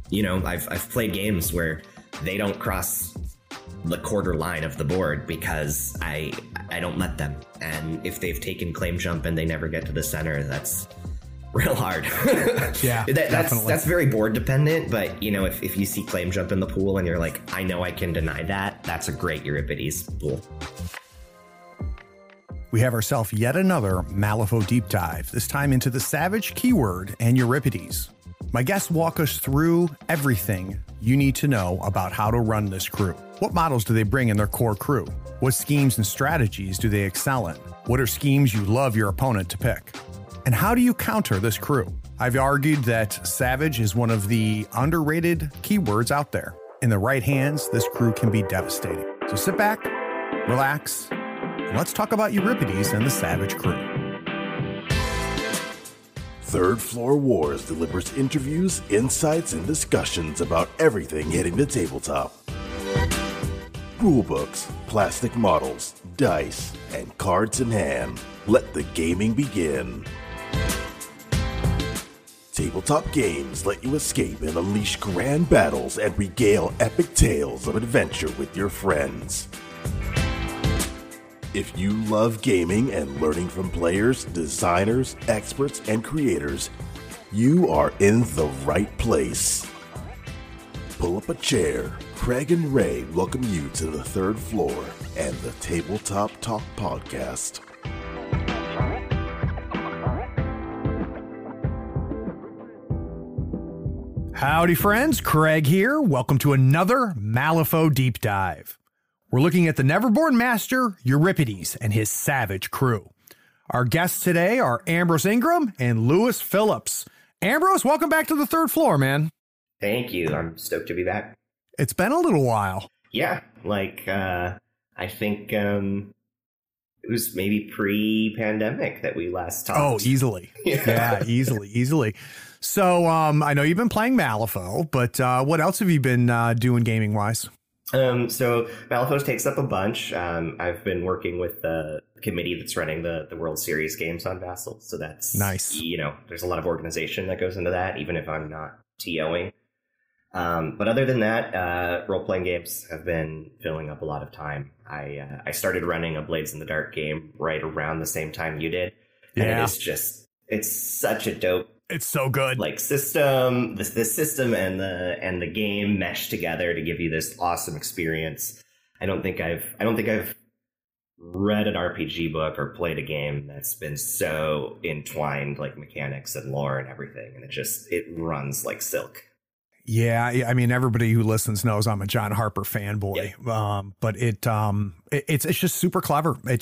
I've played games where they don't cross the quarter line of the board because I don't let them. And if they've taken claim jump and they never get to the center, that's real hard. Yeah, that's very board dependent. But if you see claim jump in the pool and you're like, I know I can deny that, that's a great Euripides pool. We have ourselves yet another Malifaux deep dive, this time into the Savage keyword and Euripides. My guests walk us through everything you need to know about how to run this crew. What models do they bring in their core crew? What schemes and strategies do they excel in? What are schemes you love your opponent to pick? And how do you counter this crew? I've argued that Savage is one of the underrated keywords out there. In the right hands, this crew can be devastating. So sit back, relax, and let's talk about Euripides and the Savage crew. Third Floor Wars delivers interviews, insights, and discussions about everything hitting the tabletop. Rulebooks, plastic models, dice, and cards in hand. Let the gaming begin. Tabletop games let you escape and unleash grand battles and regale epic tales of adventure with your friends. If you love gaming and learning from players, designers, experts, and creators, you are in the right place. Pull up a chair. Craig and Ray welcome you to the Third Floor and the Tabletop Talk Podcast. Howdy, friends. Craig here. Welcome to another Malifaux deep dive. We're looking at the Neverborn Master, Euripides, and his Savage crew. Our guests today are Ambrose Ingram and Lewis Phillips. Ambrose, welcome back to the Third Floor, man. Thank you. I'm stoked to be back. It's been a little while. Yeah, I think it was maybe pre-pandemic that we last talked. Oh, easily. Yeah, easily. So I know you've been playing Malifaux, but what else have you been doing gaming-wise? So Malifaux takes up a bunch. I've been working with the committee that's running the World Series games on Vassal. So that's nice. There's a lot of organization that goes into that, even if I'm not TOing. But other than that, role-playing games have been filling up a lot of time. I started running a Blades in the Dark game right around the same time you did. And it's such a dope. It's so good. System, the system and the game mesh together to give you this awesome experience. I don't think I've read an RPG book or played a game that's been so entwined, like mechanics and lore and everything, and it runs like silk. Yeah, I mean, everybody who listens knows I'm a John Harper fanboy. Yeah. But it's just super clever. It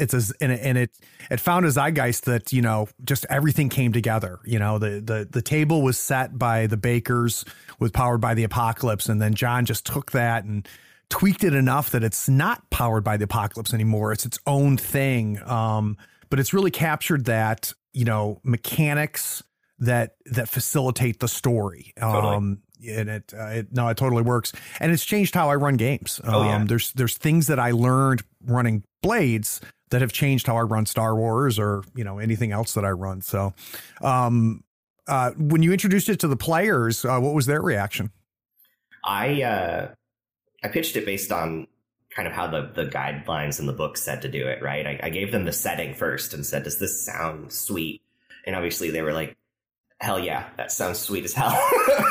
found a zeitgeist that, just everything came together. The table was set by the Bakers with Powered by the Apocalypse, and then John just took that and tweaked it enough that it's not Powered by the Apocalypse anymore. It's its own thing. But it's really captured that, mechanics that facilitate the story. Totally. And it totally works. And it's changed how I run games. Yeah. There's things that I learned running Blades that have changed how I run Star Wars or, anything else that I run. So, when you introduced it to the players, what was their reaction? I pitched it based on kind of how the guidelines in the book said to do it, right? I gave them the setting first and said, does this sound sweet? And obviously they were like, hell yeah, that sounds sweet as hell.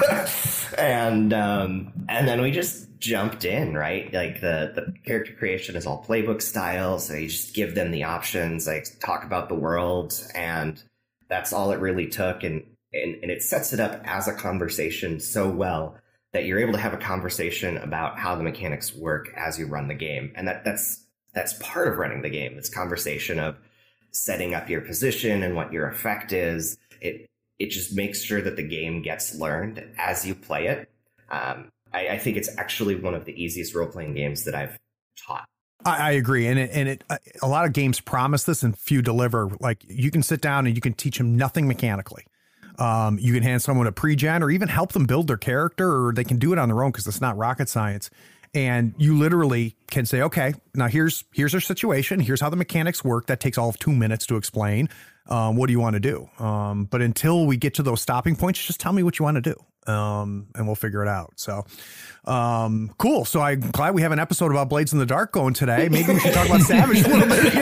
and then we just jumped in, right? Like the character creation is all playbook style. So you just give them the options, like talk about the world, and that's all it really took. And it sets it up as a conversation so well that you're able to have a conversation about how the mechanics work as you run the game. And that's part of running the game. It's conversation of setting up your position and what your effect is. It just makes sure that the game gets learned as you play it. I think it's actually one of the easiest role-playing games that I've taught. I agree. And a lot of games promise this and few deliver. Like, you can sit down and you can teach them nothing mechanically. You can hand someone a pre-gen or even help them build their character, or they can do it on their own because it's not rocket science. And you literally can say, okay, now here's our situation. Here's how the mechanics work. That takes all of 2 minutes to explain. What do you want to do? But until we get to those stopping points, just tell me what you want to do. And we'll figure it out. So, cool. So I'm glad we have an episode about Blades in the Dark going today. Maybe we should talk about Savage a little bit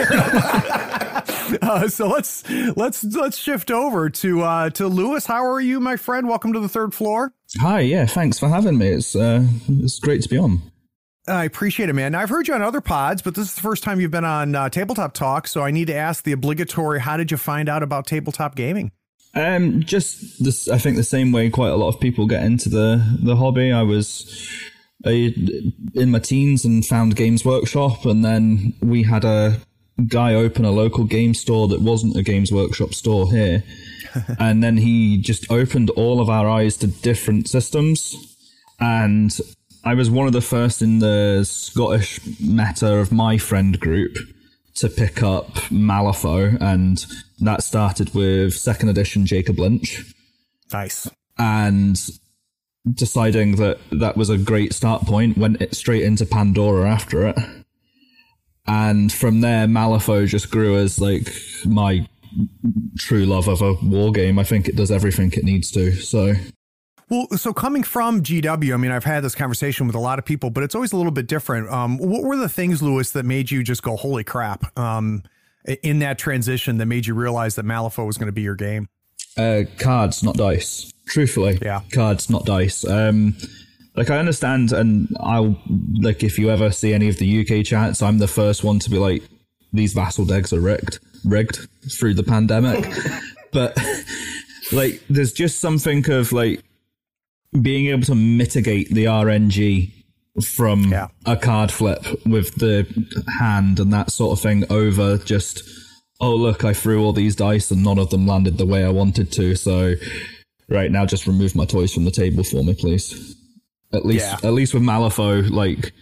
here. So let's shift over to Lewis. How are you, my friend? Welcome to the third floor. Hi. Yeah. Thanks for having me. It's great to be on. I appreciate it, man. Now, I've heard you on other pods, but this is the first time you've been on Tabletop Talk. So I need to ask the obligatory, how did you find out about tabletop gaming? Just this, I think the same way quite a lot of people get into the hobby. I was in my teens and found Games Workshop, and then we had a guy open a local game store that wasn't a Games Workshop store here. And then he just opened all of our eyes to different systems. And I was one of the first in the Scottish meta of my friend group to pick up Malifaux, and that started with 2nd edition Jacob Lynch. Nice. And deciding that was a great start point, went straight into Pandora after it. And from there, Malifaux just grew as like my true love of a war game. I think it does everything it needs to. Well, so coming from GW, I mean, I've had this conversation with a lot of people, but it's always a little bit different. What were the things, Lewis, that made you just go, holy crap, in that transition that made you realize that Malifaux was going to be your game? Cards, not dice. Truthfully, yeah. Cards, not dice. Like, I understand, and I'll, like, if you ever see any of the UK chats, I'm the first one to be like, these vassal decks are rigged through the pandemic. But, like, there's just something of, like, being able to mitigate the RNG from a card flip with the hand and that sort of thing over just, oh, look, I threw all these dice and none of them landed the way I wanted to. So right now, just remove my toys from the table for me, please. At least with Malifaux, like,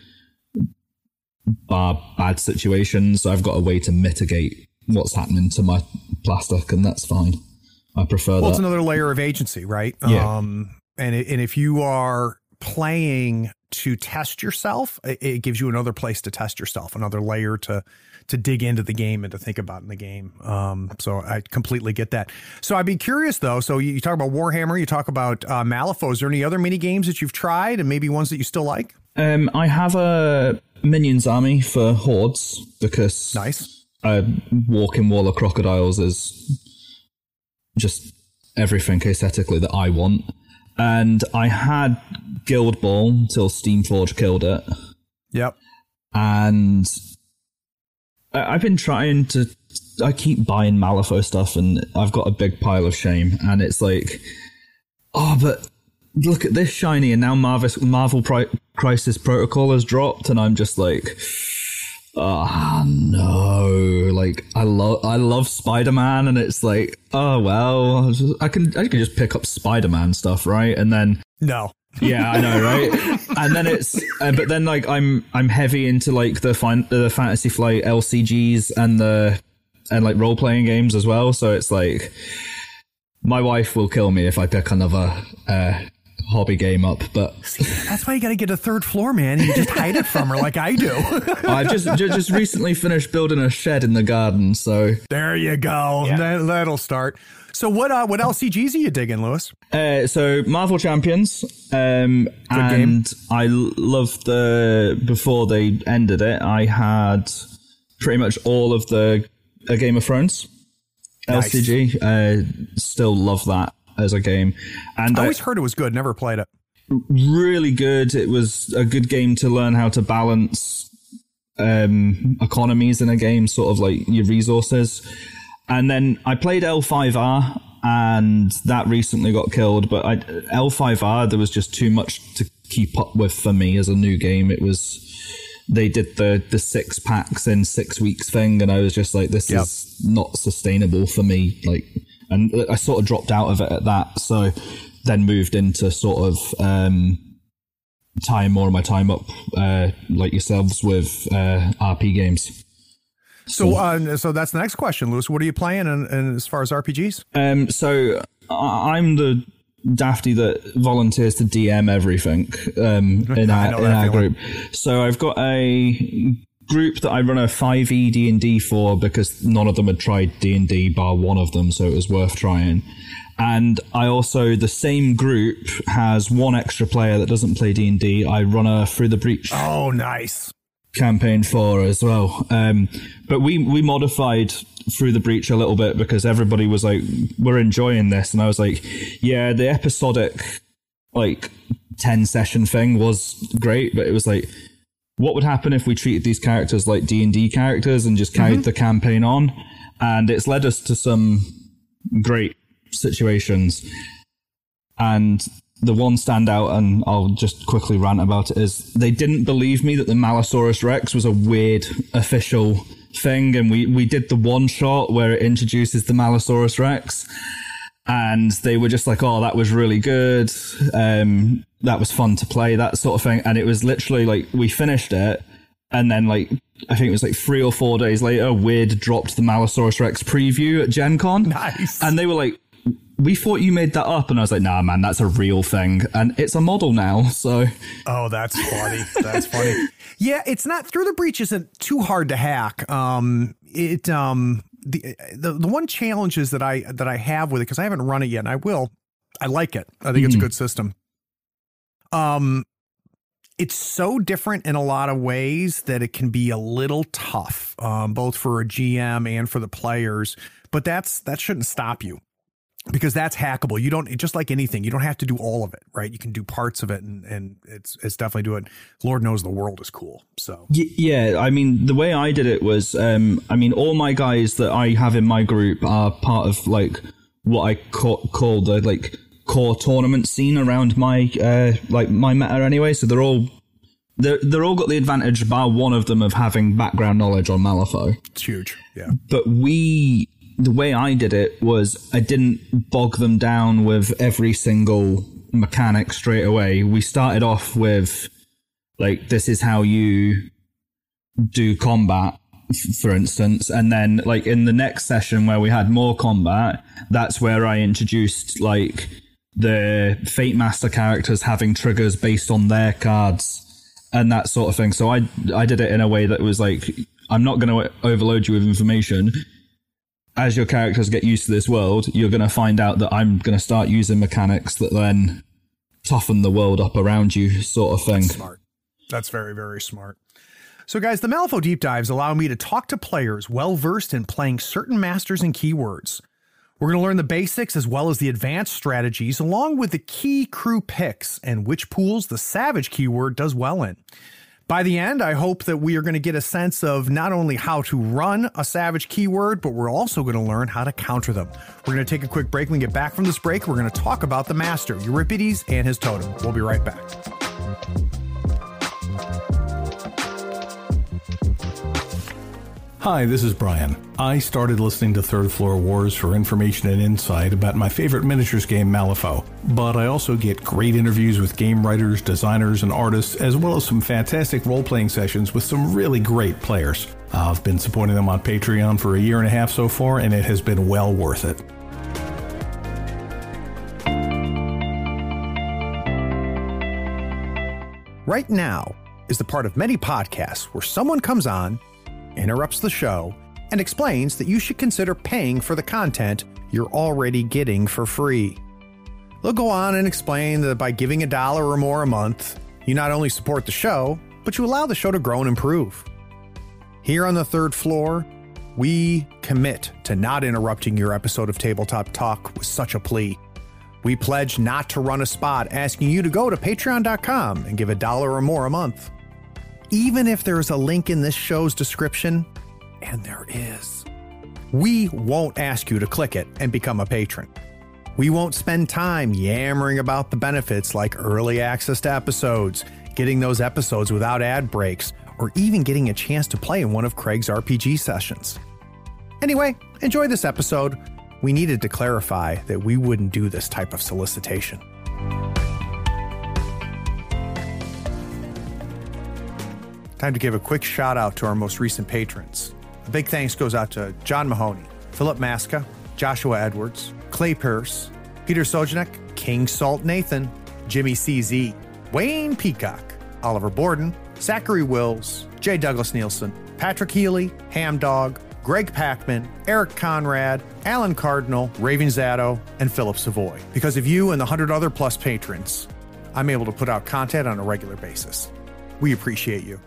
bar bad situations, I've got a way to mitigate what's happening to my plastic, and that's fine. I prefer that. Well, it's another layer of agency, right? Yeah. And if you are playing to test yourself, it gives you another place to test yourself, another layer to dig into the game and to think about in the game. So I completely get that. So I'd be curious, though. So you talk about Warhammer, you talk about Malifaux. Is there any other mini games that you've tried and maybe ones that you still like? I have a Minions army for Hordes because nice. Walking Wall of Crocodiles is just everything aesthetically that I want. And I had Guild Ball till Steamforge killed it. Yep. And I've been trying to... I keep buying Malifaux stuff, and I've got a big pile of shame. And it's like, oh, but look at this shiny, and now Marvel Crisis Protocol has dropped, and I'm just like... Oh no! Like I love Spider-Man, and it's like, oh well, I can just pick up Spider-Man stuff, right? And then no, yeah, I know, right? And then it's, but then like I'm heavy into like the Fantasy Flight LCGs and like role playing games as well. So it's like my wife will kill me if I pick another hobby game up, but that's why you got to get a third floor, man. You just hide it from her like I do. I've just recently finished building a shed in the garden, so there you go. Yeah. That'll start. So what LCGs are you digging, Lewis? So Marvel Champions, and game. I loved before they ended it, I had pretty much all of the Game of Thrones LCG. Nice. Still love that as a game, and I always heard it was good. Never played it. Really good. It was a good game to learn how to balance economies in a game, sort of like your resources. And then I played L5R, and that recently got killed. But L5R, there was just too much to keep up with for me as a new game. It was, they did the 6 packs in 6 weeks thing, and I was just like, this is not sustainable for me. Like. And I sort of dropped out of it at that, so then moved into sort of tying more of my time up, like yourselves, with RP games. So that's the next question, Lewis. What are you playing and as far as RPGs? So I'm the Dafty that volunteers to DM everything in our group. So I've got a group that I run a 5e D&D for because none of them had tried D&D bar one of them, so it was worth trying. And I also, the same group has one extra player that doesn't play D&D. I run a Through the Breach campaign for as well. But we modified Through the Breach a little bit because everybody was like, we're enjoying this. And I was like, yeah, the episodic 10 session thing was great, but it was like, what would happen if we treated these characters like D&D characters and just carried the campaign on? And it's led us to some great situations. And the one standout, and I'll just quickly rant about it, is they didn't believe me that the Malosaurus Rex was a weird official thing, and we did the one shot where it introduces the Malosaurus Rex, and they were just like, oh, that was really good, that was fun to play, that sort of thing. And it was literally like, we finished it, and then I think it was 3 or 4 days later, Weird dropped the Malosaurus Rex preview at Gen Con. Nice. And they were like, we thought you made that up. And I was like, nah, man, that's a real thing. And it's a model now, so. Oh, that's funny. That's funny. Yeah, it's not, Through the Breach isn't too hard to hack. The one challenge is that I have with it, because I haven't run it yet, and I will. I like it. I think it's a good system. It's so different in a lot of ways that it can be a little tough, both for a GM and for the players. But that shouldn't stop you, because that's hackable. You don't, just like anything, you don't have to do all of it, right? You can do parts of it, and it's definitely do it. Lord knows the world is cool. So yeah, I mean, the way I did it was, all my guys that I have in my group are part of what I call the core tournament scene around my my meta anyway. So they're all got the advantage, bar one of them, of having background knowledge on Malifaux. It's huge, yeah. But the way I did it was I didn't bog them down with every single mechanic straight away. We started off with this is how you do combat, for instance, and then in the next session where we had more combat, that's where I introduced the Fate Master characters having triggers based on their cards and that sort of thing. So I did it in a way that was I'm not going to overload you with information. As your characters get used to this world, you're going to find out that I'm going to start using mechanics that then toughen the world up around you, sort of thing. That's smart. That's very, very smart. So guys, the Malifaux Deep Dives allow me to talk to players well-versed in playing certain masters and keywords. We're going to learn the basics as well as the advanced strategies, along with the key crew picks and which pools the Savage keyword does well in. By the end, I hope that we are going to get a sense of not only how to run a Savage keyword, but we're also going to learn how to counter them. We're going to take a quick break. When we get back from this break, we're going to talk about the Master, Euripides, and his totem. We'll be right back. Hi, this is Brian. I started listening to Third Floor Wars for information and insight about my favorite miniatures game, Malifaux. But I also get great interviews with game writers, designers, and artists, as well as some fantastic role-playing sessions with some really great players. I've been supporting them on Patreon for 1.5 years so far, and it has been well worth it. Right now is the part of many podcasts where someone comes on, interrupts the show, and explains that you should consider paying for the content you're already getting for free. They'll go on and explain that by giving $1 or more a month, you not only support the show, but you allow the show to grow and improve. Here on the Third Floor, we commit to not interrupting your episode of Tabletop Talk with such a plea. We pledge not to run a spot asking you to go to patreon.com and give $1 or more a month. Even if there's a link in this show's description, and there is, we won't ask you to click it and become a patron. We won't spend time yammering about the benefits like early access to episodes, getting those episodes without ad breaks, or even getting a chance to play in one of Craig's RPG sessions. Anyway, enjoy this episode. We needed to clarify that we wouldn't do this type of solicitation. Time to give a quick shout out to our most recent patrons. A big thanks goes out to John Mahoney, Philip Maska, Joshua Edwards, Clay Pierce, Peter Sojanek, King Salt Nathan, Jimmy CZ, Wayne Peacock, Oliver Borden, Zachary Wills, J. Douglas Nielsen, Patrick Healy, Hamdog, Greg Packman, Eric Conrad, Alan Cardinal, Raven Zato, and Philip Savoy. Because of you and the 100 other plus patrons, I'm able to put out content on a regular basis. We appreciate you.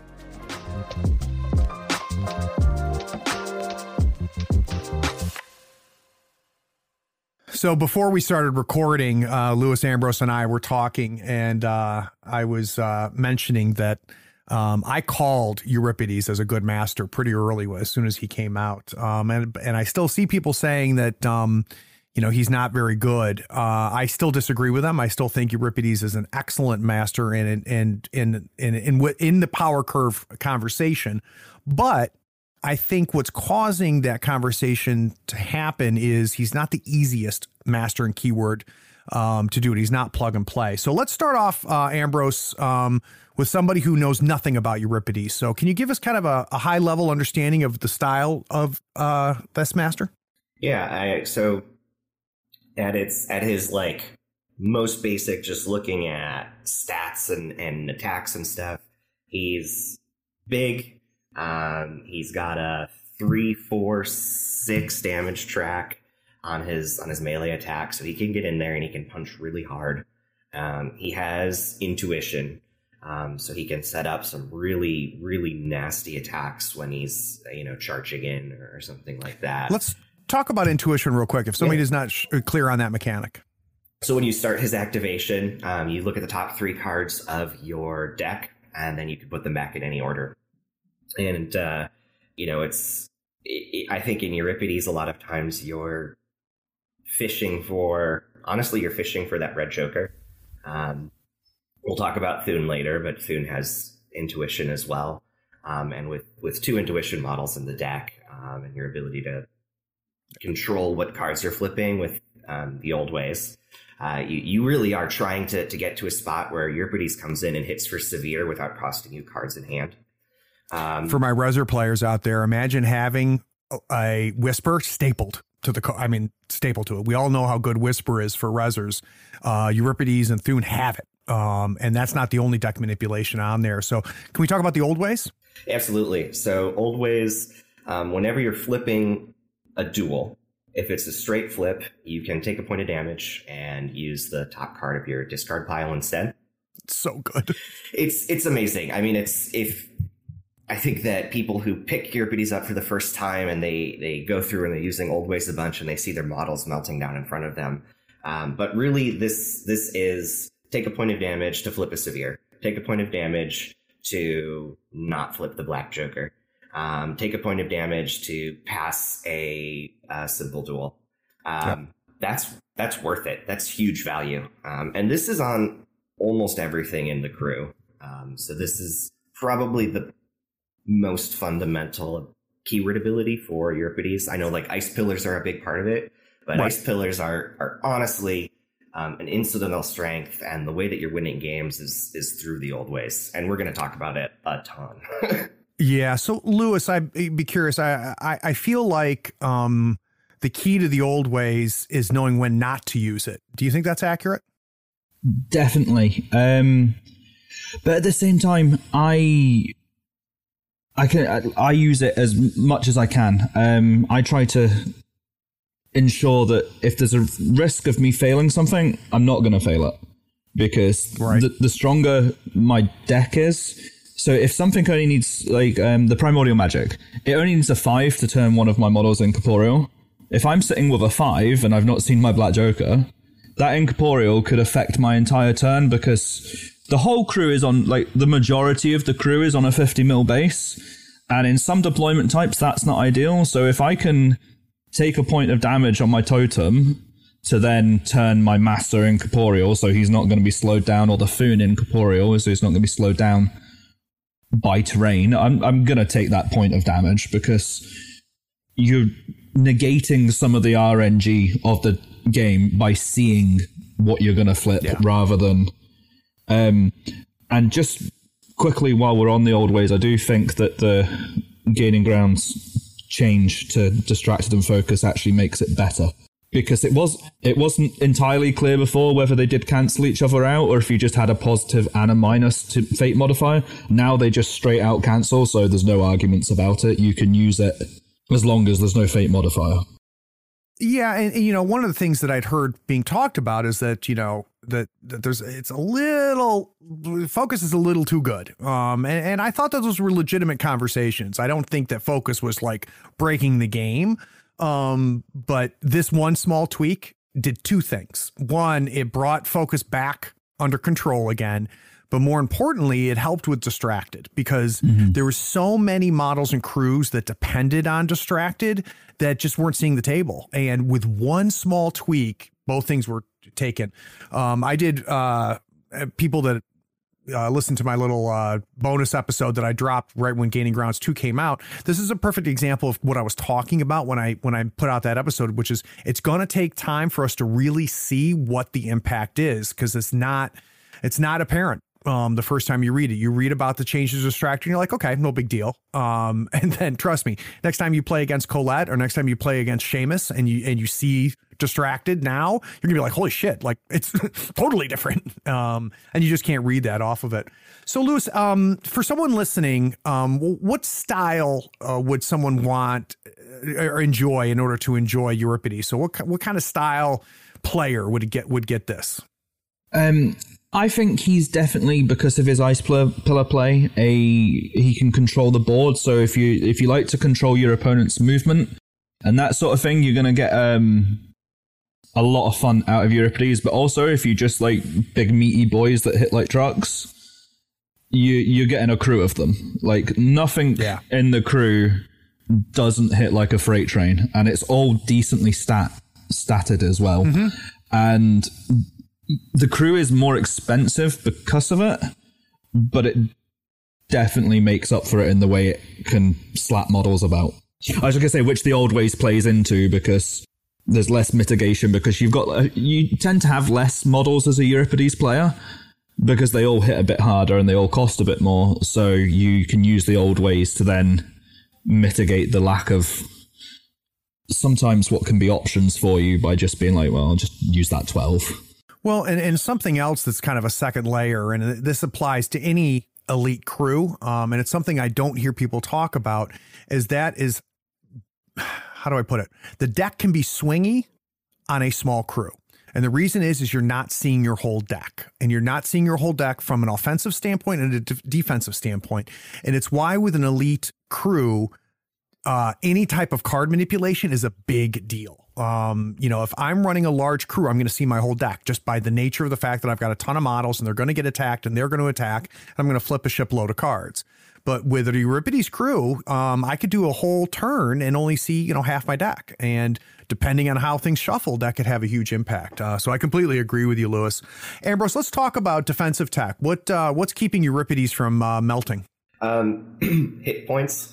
So before we started recording, Louis Ambrose and I were talking, and I was mentioning that I called Euripides as a good master pretty early as soon as he came out. And I still see people saying that, he's not very good. I still disagree with them. I still think Euripides is an excellent master in the power curve conversation. But I think what's causing that conversation to happen is he's not the easiest master in keyword to do it. He's not plug and play. So let's start off, Ambrose, with somebody who knows nothing about Euripides. So can you give us kind of a high level understanding of the style of this master? Yeah. So at his like most basic, just looking at stats and attacks and stuff, he's big. He's got a 3, 4, 6 damage track on his melee attack, so he can get in there and he can punch really hard. He has intuition, so he can set up some really, really nasty attacks when he's charging in or something like that. Let's talk about intuition real quick if somebody is not clear on that mechanic. So when you start his activation, you look at the top 3 cards of your deck, and then you can put them back in any order. And, I think in Euripides, a lot of times you're fishing for that red joker. We'll talk about Thune later, but Thune has intuition as well. And with 2 intuition models in the deck, and your ability to control what cards you're flipping with the old ways, you really are trying to get to a spot where Euripides comes in and hits for severe without costing you cards in hand. For my Rezzor players out there, imagine having a Whisper stapled to it. We all know how good Whisper is for Rezzors. Euripides and Thune have it. And that's not the only deck manipulation on there. So can we talk about the old ways? Absolutely. So old ways, whenever you're flipping a duel, if it's a straight flip, you can take a point of damage and use the top card of your discard pile instead. It's so good. It's amazing. I mean, I think that people who pick Euripides up for the first time and they go through and they're using old ways a bunch and they see their models melting down in front of them. But really, this is take a point of damage to flip a severe. Take a point of damage to not flip the black joker. Take a point of damage to pass a simple duel. That's worth it. That's huge value. And this is on almost everything in the crew. So this is probably the most fundamental keyword ability for Euripides. I know like Ice Pillars are a big part of it, but right. Ice Pillars are honestly an incidental strength, and the way that you're winning games is through the old ways, and we're going to talk about it a ton. Yeah. So Louis, I'd be curious. I feel like the key to the old ways is knowing when not to use it. Do you think that's accurate? Definitely. But at the same time, I use it as much as I can. I try to ensure that if there's a risk of me failing something, I'm not going to fail it, because the stronger my deck is. So if something only needs, like the Primordial Magic, it only needs a 5 to turn one of my models incorporeal. If I'm sitting with a 5 and I've not seen my Black Joker, that incorporeal could affect my entire turn, because the whole crew is on, like, the majority of the crew is on a 50 mil base, and in some deployment types that's not ideal. So if I can take a point of damage on my totem to then turn my master incorporeal, so he's not going to be slowed down, or the Thune incorporeal, so he's not going to be slowed down by terrain, I'm going to take that point of damage, because you're negating some of the RNG of the game by seeing what you're going to flip rather than... and just quickly, while we're on the old ways, I do think that the Gaining Grounds change to Distracted and Focus actually makes it better. because it wasn't entirely clear before whether they did cancel each other out or if you just had a positive and a minus to fate modifier. Now they just straight out cancel, so there's no arguments about it. You can use it as long as there's no fate modifier. Yeah, and one of the things that I'd heard being talked about is that that it's a little, focus is a little too good. And I thought that those were legitimate conversations. I don't think that focus was like breaking the game. But this one small tweak did two things. One, it brought focus back under control again. But more importantly, it helped with distracted because there were so many models and crews that depended on distracted that just weren't seeing the table. And with one small tweak, both things were taken. I did people that listen to my little bonus episode that I dropped right when Gaining Grounds 2 came out. This is a perfect example of what I was talking about when I put out that episode, which is it's going to take time for us to really see what the impact is because it's not apparent. The first time you read about the changes distracting, you're like, okay, no big deal. And then trust me, next time you play against Colette or next time you play against Seamus and you see distracted now, you're gonna be like, holy shit, like it's totally different. And you just can't read that off of it. So Lewis, for someone listening, what style would someone want or enjoy in order to enjoy Euripides? So what kind of style player would get this? I think he's definitely, because of his ice pillar play, he can control the board. So if you like to control your opponent's movement and that sort of thing, you're going to get a lot of fun out of Euripides. But also, if you just like big meaty boys that hit like trucks, you're getting a crew of them. Like nothing in the crew doesn't hit like a freight train, and it's all decently statted as well. And the crew is more expensive because of it, but it definitely makes up for it in the way it can slap models about. I was going to say, which the Old Ways plays into, because there's less mitigation, because you tend to have less models as a Euripides player because they all hit a bit harder and they all cost a bit more. So you can use the Old Ways to then mitigate the lack of sometimes what can be options for you by just being like, well, I'll just use that 12. Well, and something else that's kind of a second layer, and this applies to any elite crew, and it's something I don't hear people talk about, is how do I put it? The deck can be swingy on a small crew. And the reason is you're not seeing your whole deck, and you're not seeing your whole deck from an offensive standpoint and a defensive standpoint. And it's why with an elite crew, any type of card manipulation is a big deal. If I'm running a large crew, I'm going to see my whole deck just by the nature of the fact that I've got a ton of models and they're going to get attacked and they're going to attack. And I'm going to flip a shipload of cards. But with a Euripides crew, I could do a whole turn and only see, half my deck. And depending on how things shuffle, that could have a huge impact. So I completely agree with you, Lewis. Ambrose, let's talk about defensive tech. What's keeping Euripides from melting? Hit points.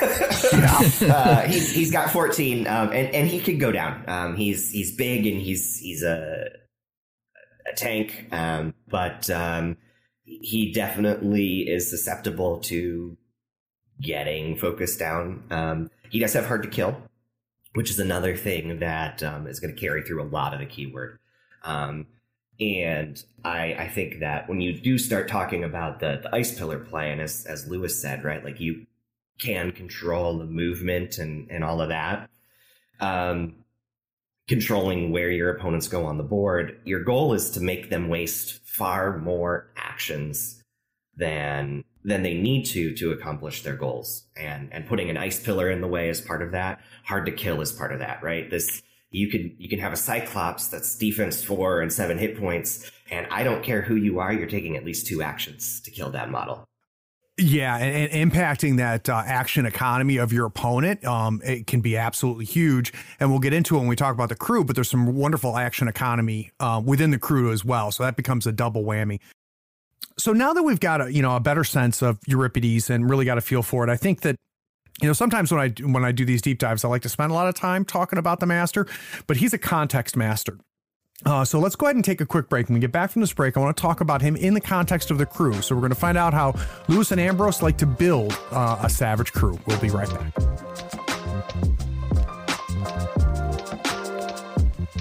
He's got 14, and he could go down. He's big and he's a tank, but he definitely is susceptible to getting focused down. He does have hard to kill, which is another thing that is going to carry through a lot of the keyword. And I think that when you do start talking about the ice pillar play, and as Lewis said, right, like you can control the movement and all of that, controlling where your opponents go on the board, your goal is to make them waste far more actions than they need to accomplish their goals. And putting an ice pillar in the way is part of that. Hard to kill is part of that, right? You can have a Cyclops that's defense 4 and 7 hit points, and I don't care who you are, you're taking at least 2 actions to kill that model. Yeah, and impacting that action economy of your opponent, it can be absolutely huge. And we'll get into it when we talk about the crew, but there's some wonderful action economy within the crew as well. So that becomes a double whammy. So now that we've got a better sense of Euripides and really got a feel for it, I think that sometimes when I do these deep dives, I like to spend a lot of time talking about the master, but he's a context master. So let's go ahead and take a quick break. When we get back from this break, I want to talk about him in the context of the crew. So we're going to find out how Lewis and Ambrose like to build a Savage crew. We'll be right back.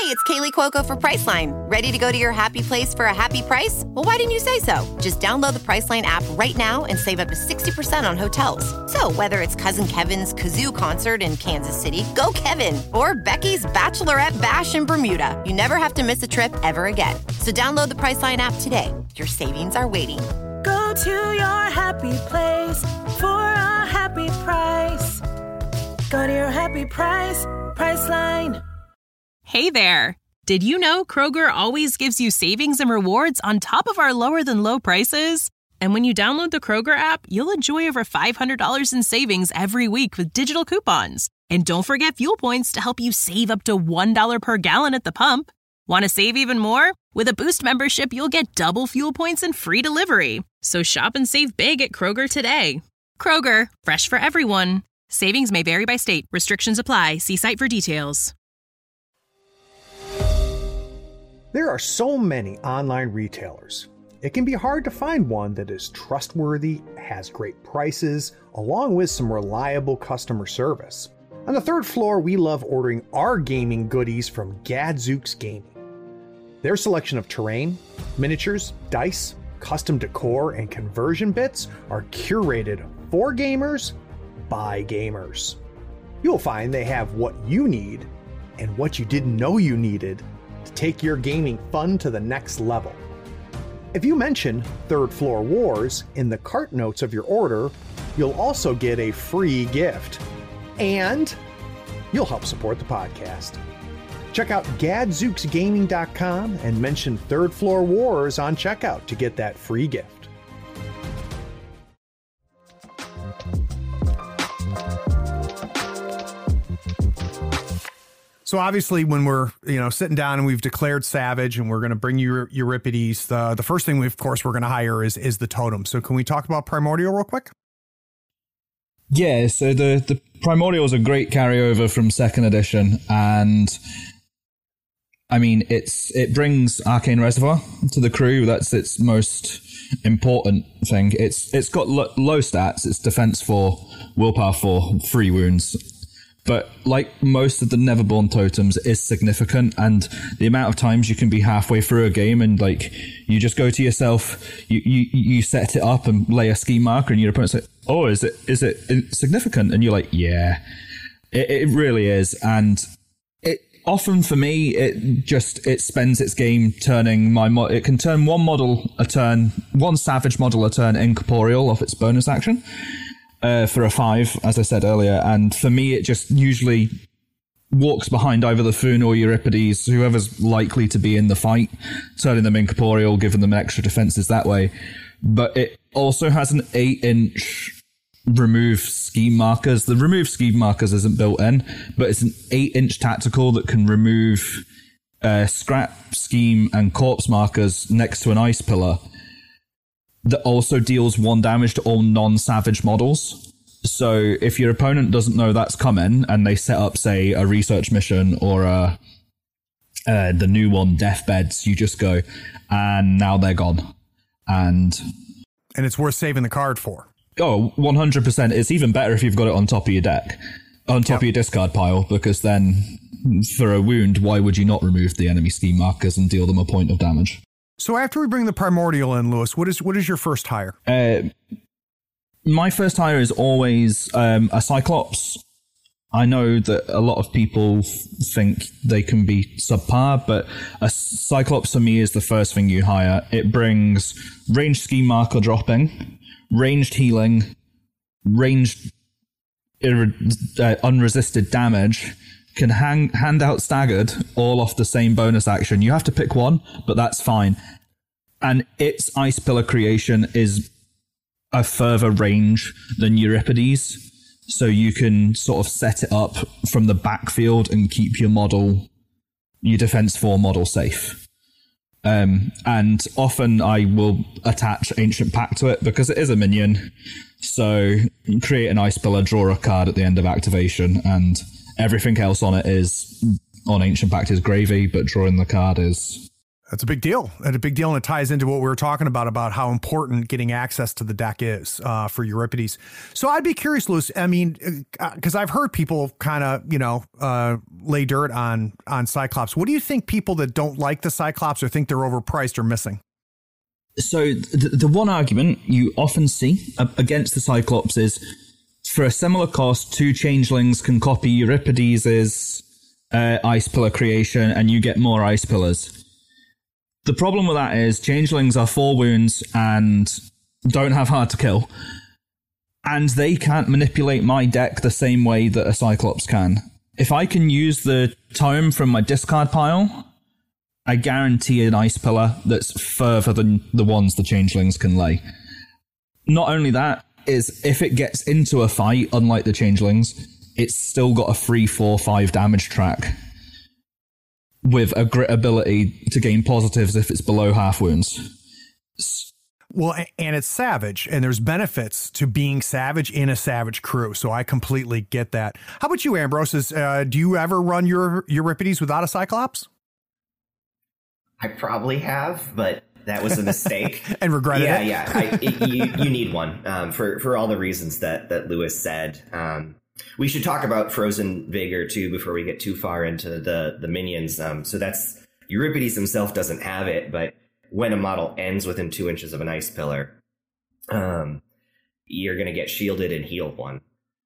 it's Kaylee Cuoco for Priceline. Ready to go to your happy place for a happy price? Well, why didn't you say so? Just download the Priceline app right now and save up to 60% on hotels. So whether it's Cousin Kevin's Kazoo Concert in Kansas City, go Kevin, or Becky's Bachelorette Bash in Bermuda, you never have to miss a trip ever again. So download the Priceline app today. Your savings are waiting. Go to your happy place for a happy price. Go to your happy price, Priceline. Hey there. Did you know Kroger always gives you savings and rewards on top of our lower than low prices? And when you download the Kroger app, you'll enjoy over $500 in savings every week with digital coupons. And don't forget fuel points to help you save up to $1 per gallon at the pump. Want to save even more? With a Boost membership, you'll get double fuel points and free delivery. So shop and save big at Kroger today. Kroger, fresh for everyone. Savings may vary by state. Restrictions apply. See site for details. There are so many online retailers. It can be hard to find one that is trustworthy, has great prices, along with some reliable customer service. On the third floor, we love ordering our gaming goodies from Gadzooks Gaming. Their selection of terrain, miniatures, dice, custom decor, and conversion bits are curated for gamers by gamers. You'll find they have what you need and what you didn't know you needed to take your gaming fun to the next level. If you mention Third Floor Wars in the cart notes of your order, you'll also get a free gift. And you'll help support the podcast. Check out GadzooksGaming.com and mention Third Floor Wars on checkout to get that free gift. So obviously when we're, sitting down and we've declared Savage and we're going to bring you Euripides, the first thing we're going to hire is the totem. So can we talk about Primordial real quick? Yeah, so the Primordial is a great carryover from second edition, and I mean it brings Arcane Reservoir to the crew. That's its most important thing. It's got low stats. It's defense 4, willpower 4, 3 wounds. But like most of the Neverborn totems is significant, and the amount of times you can be halfway through a game and like you just go to yourself, you set it up and lay a scheme marker, and your opponent's like, oh, is it significant? And you're like, yeah, it really is. And it often for me, it spends its game turning it can turn one Savage model a turn incorporeal off its bonus action. For a 5, as I said earlier, and for me it just usually walks behind either the Foon or Euripides, whoever's likely to be in the fight, turning them incorporeal, giving them extra defenses that way. But it also has an 8-inch remove scheme markers. The remove scheme markers isn't built in, but it's an 8-inch tactical that can remove scrap, scheme, and corpse markers next to an ice pillar. That also deals 1 damage to all non-Savage models. So if your opponent doesn't know that's coming and they set up, say, a research mission or the new one, Deathbeds, you just go, and now they're gone. And it's worth saving the card for. Oh, 100%. It's even better if you've got it on top of your deck, on top of your discard pile, because then for a wound, why would you not remove the enemy scheme markers and deal them a point of damage? So after we bring the Primordial in, Lewis, what is your first hire? My first hire is always a Cyclops. I know that a lot of people think they can be subpar, but a Cyclops for me is the first thing you hire. It brings ranged scheme marker dropping, ranged healing, ranged unresisted damage, can hand out staggered all off the same bonus action. You have to pick one, but that's fine. And its Ice Pillar creation is a further range than Euripides, so you can sort of set it up from the backfield and keep your defense 4 model safe. And often I will attach Ancient Pact to it because it is a minion. So you create an Ice Pillar, draw a card at the end of activation, and everything else on it is, on Ancient Pact is gravy, but drawing the card is... That's a big deal, and it ties into what we were talking about how important getting access to the deck is for Euripides. So I'd be curious, Lewis, I mean, because I've heard people kind of, lay dirt on Cyclops. What do you think people that don't like the Cyclops or think they're overpriced are missing? So the one argument you often see against the Cyclops is, for a similar cost, 2 changelings can copy Euripides' Ice Pillar creation, and you get more Ice Pillars. The problem with that is changelings are 4 wounds and don't have hard to kill, and they can't manipulate my deck the same way that a Cyclops can. If I can use the tome from my discard pile, I guarantee an Ice Pillar that's further than the ones the changelings can lay. Not only that, is if it gets into a fight, unlike the changelings, it's still got a free 4/5 damage track with a grit ability to gain positives if it's below half wounds. Well, and it's Savage, and there's benefits to being Savage in a Savage crew, so I completely get that. How about you, Ambrose? Do you ever run your Euripides without a Cyclops? I probably have, but that was a mistake. And regretted it? Yeah. You need one for all the reasons that Lewis said. We should talk about Frozen Vigor, too, before we get too far into the minions. So that's Euripides himself doesn't have it, but when a model ends within 2 inches of an Ice Pillar, you're going to get shielded and heal 1.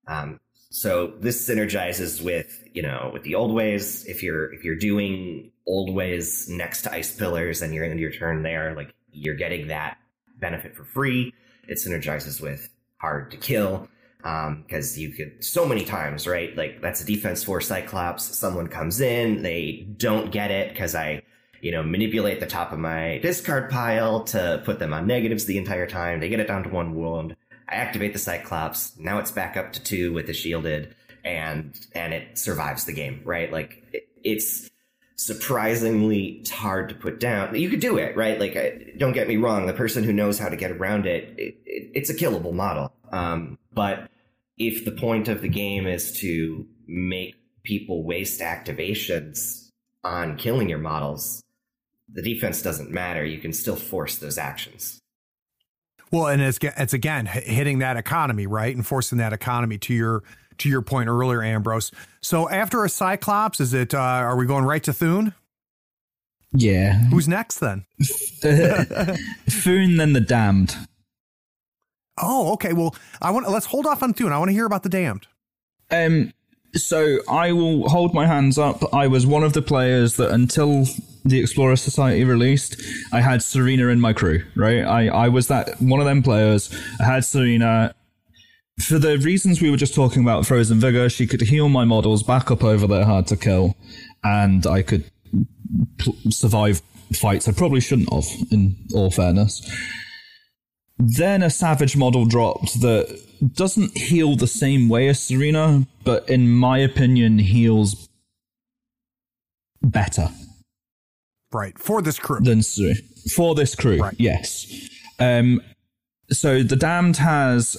So this synergizes with the old ways. If you're doing old ways next to Ice Pillars and you're in your turn there, like, you're getting that benefit for free. It synergizes with hard to kill. Because you could so many times, right? Like, that's a defense 4 Cyclops. Someone comes in, they don't get it because I, manipulate the top of my discard pile to put them on negatives the entire time. They get it down to 1 wound. I activate the Cyclops. Now it's back up to 2 with the shielded, and it survives the game, right? Like, it's surprisingly hard to put down. You could do it, right? Like, don't get me wrong. The person who knows how to get around it's a killable model. But if the point of the game is to make people waste activations on killing your models, the defense doesn't matter. You can still force those actions. Well, and it's again hitting that economy, right, and forcing that economy to your point earlier, Ambrose. So after a Cyclops, is it? Are we going right to Thune? Yeah. Who's next then? Thune, then the Damned. Oh, okay. Well, let's hold off on Thune. I want to hear about the Damned. So I will hold my hands up. I was one of the players that, until the Explorer Society released, I had Serena in my crew, right? I was that one of them players. I had Serena. For the reasons we were just talking about, Frozen Vigor, she could heal my models back up over their hard to kill, and I could survive fights I probably shouldn't have, in all fairness. Then a Savage model dropped that doesn't heal the same way as Serena, but in my opinion heals better. Right, for this crew. Than Serena. For this crew, right. Yes. So the Damned has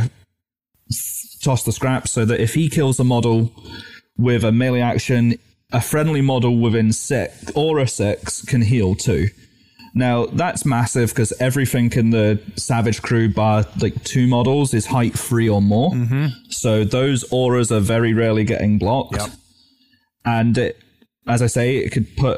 Toss the Scraps, so that if he kills a model with a melee action, a friendly model within 6 or a 6 can heal 2. Now, that's massive because everything in the Savage crew bar, like 2 models, is height 3 or more. Mm-hmm. So those auras are very rarely getting blocked. Yep. And it, as I say, it could put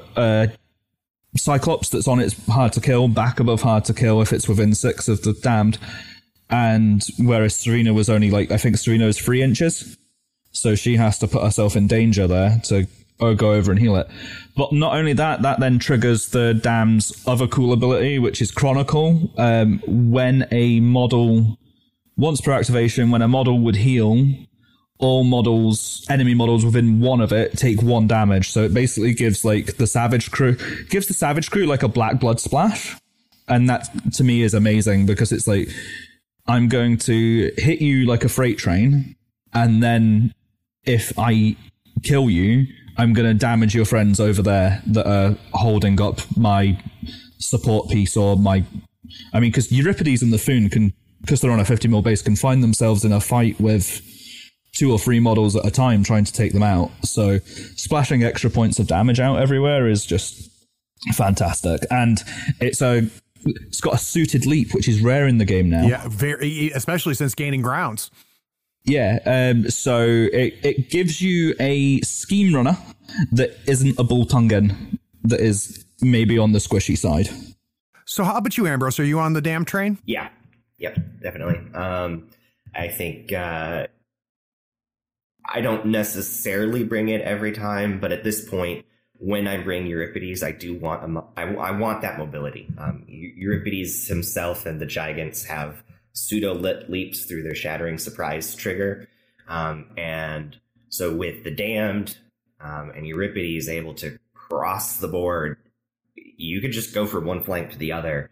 Cyclops that's on its hard to kill back above hard to kill if it's within 6 of the Damned. And whereas Serena was only I think Serena is 3 inches. So she has to put herself in danger there to go over and heal it. But not only that, that then triggers the Damned's other cool ability, which is Chronicle. When a model, once per activation, when a model would heal, all models, enemy models within 1 of it, take 1 damage. So it basically gives the Savage crew, like a Black Blood splash. And that to me is amazing because it's I'm going to hit you like a freight train, and then if I kill you, I'm going to damage your friends over there that are holding up my support piece or because Euripides and the Thune can, because they're on a 50 mil base, can find themselves in a fight with 2 or 3 models at a time trying to take them out. So splashing extra points of damage out everywhere is just fantastic. And it's got a suited leap, which is rare in the game now. Yeah, very, especially since gaining grounds. Yeah, so it gives you a scheme runner that isn't a bull tongan, that is maybe on the squishy side. So how about you, Ambrose? Are you on the damn train? Yeah. Yep, definitely. I think I don't necessarily bring it every time, but at this point, when I bring Euripides, I do want I want that mobility. Euripides himself and the Gigants have pseudo-lit leaps through their Shattering Surprise trigger. And so with the Damned and Euripides able to cross the board, you could just go from one flank to the other.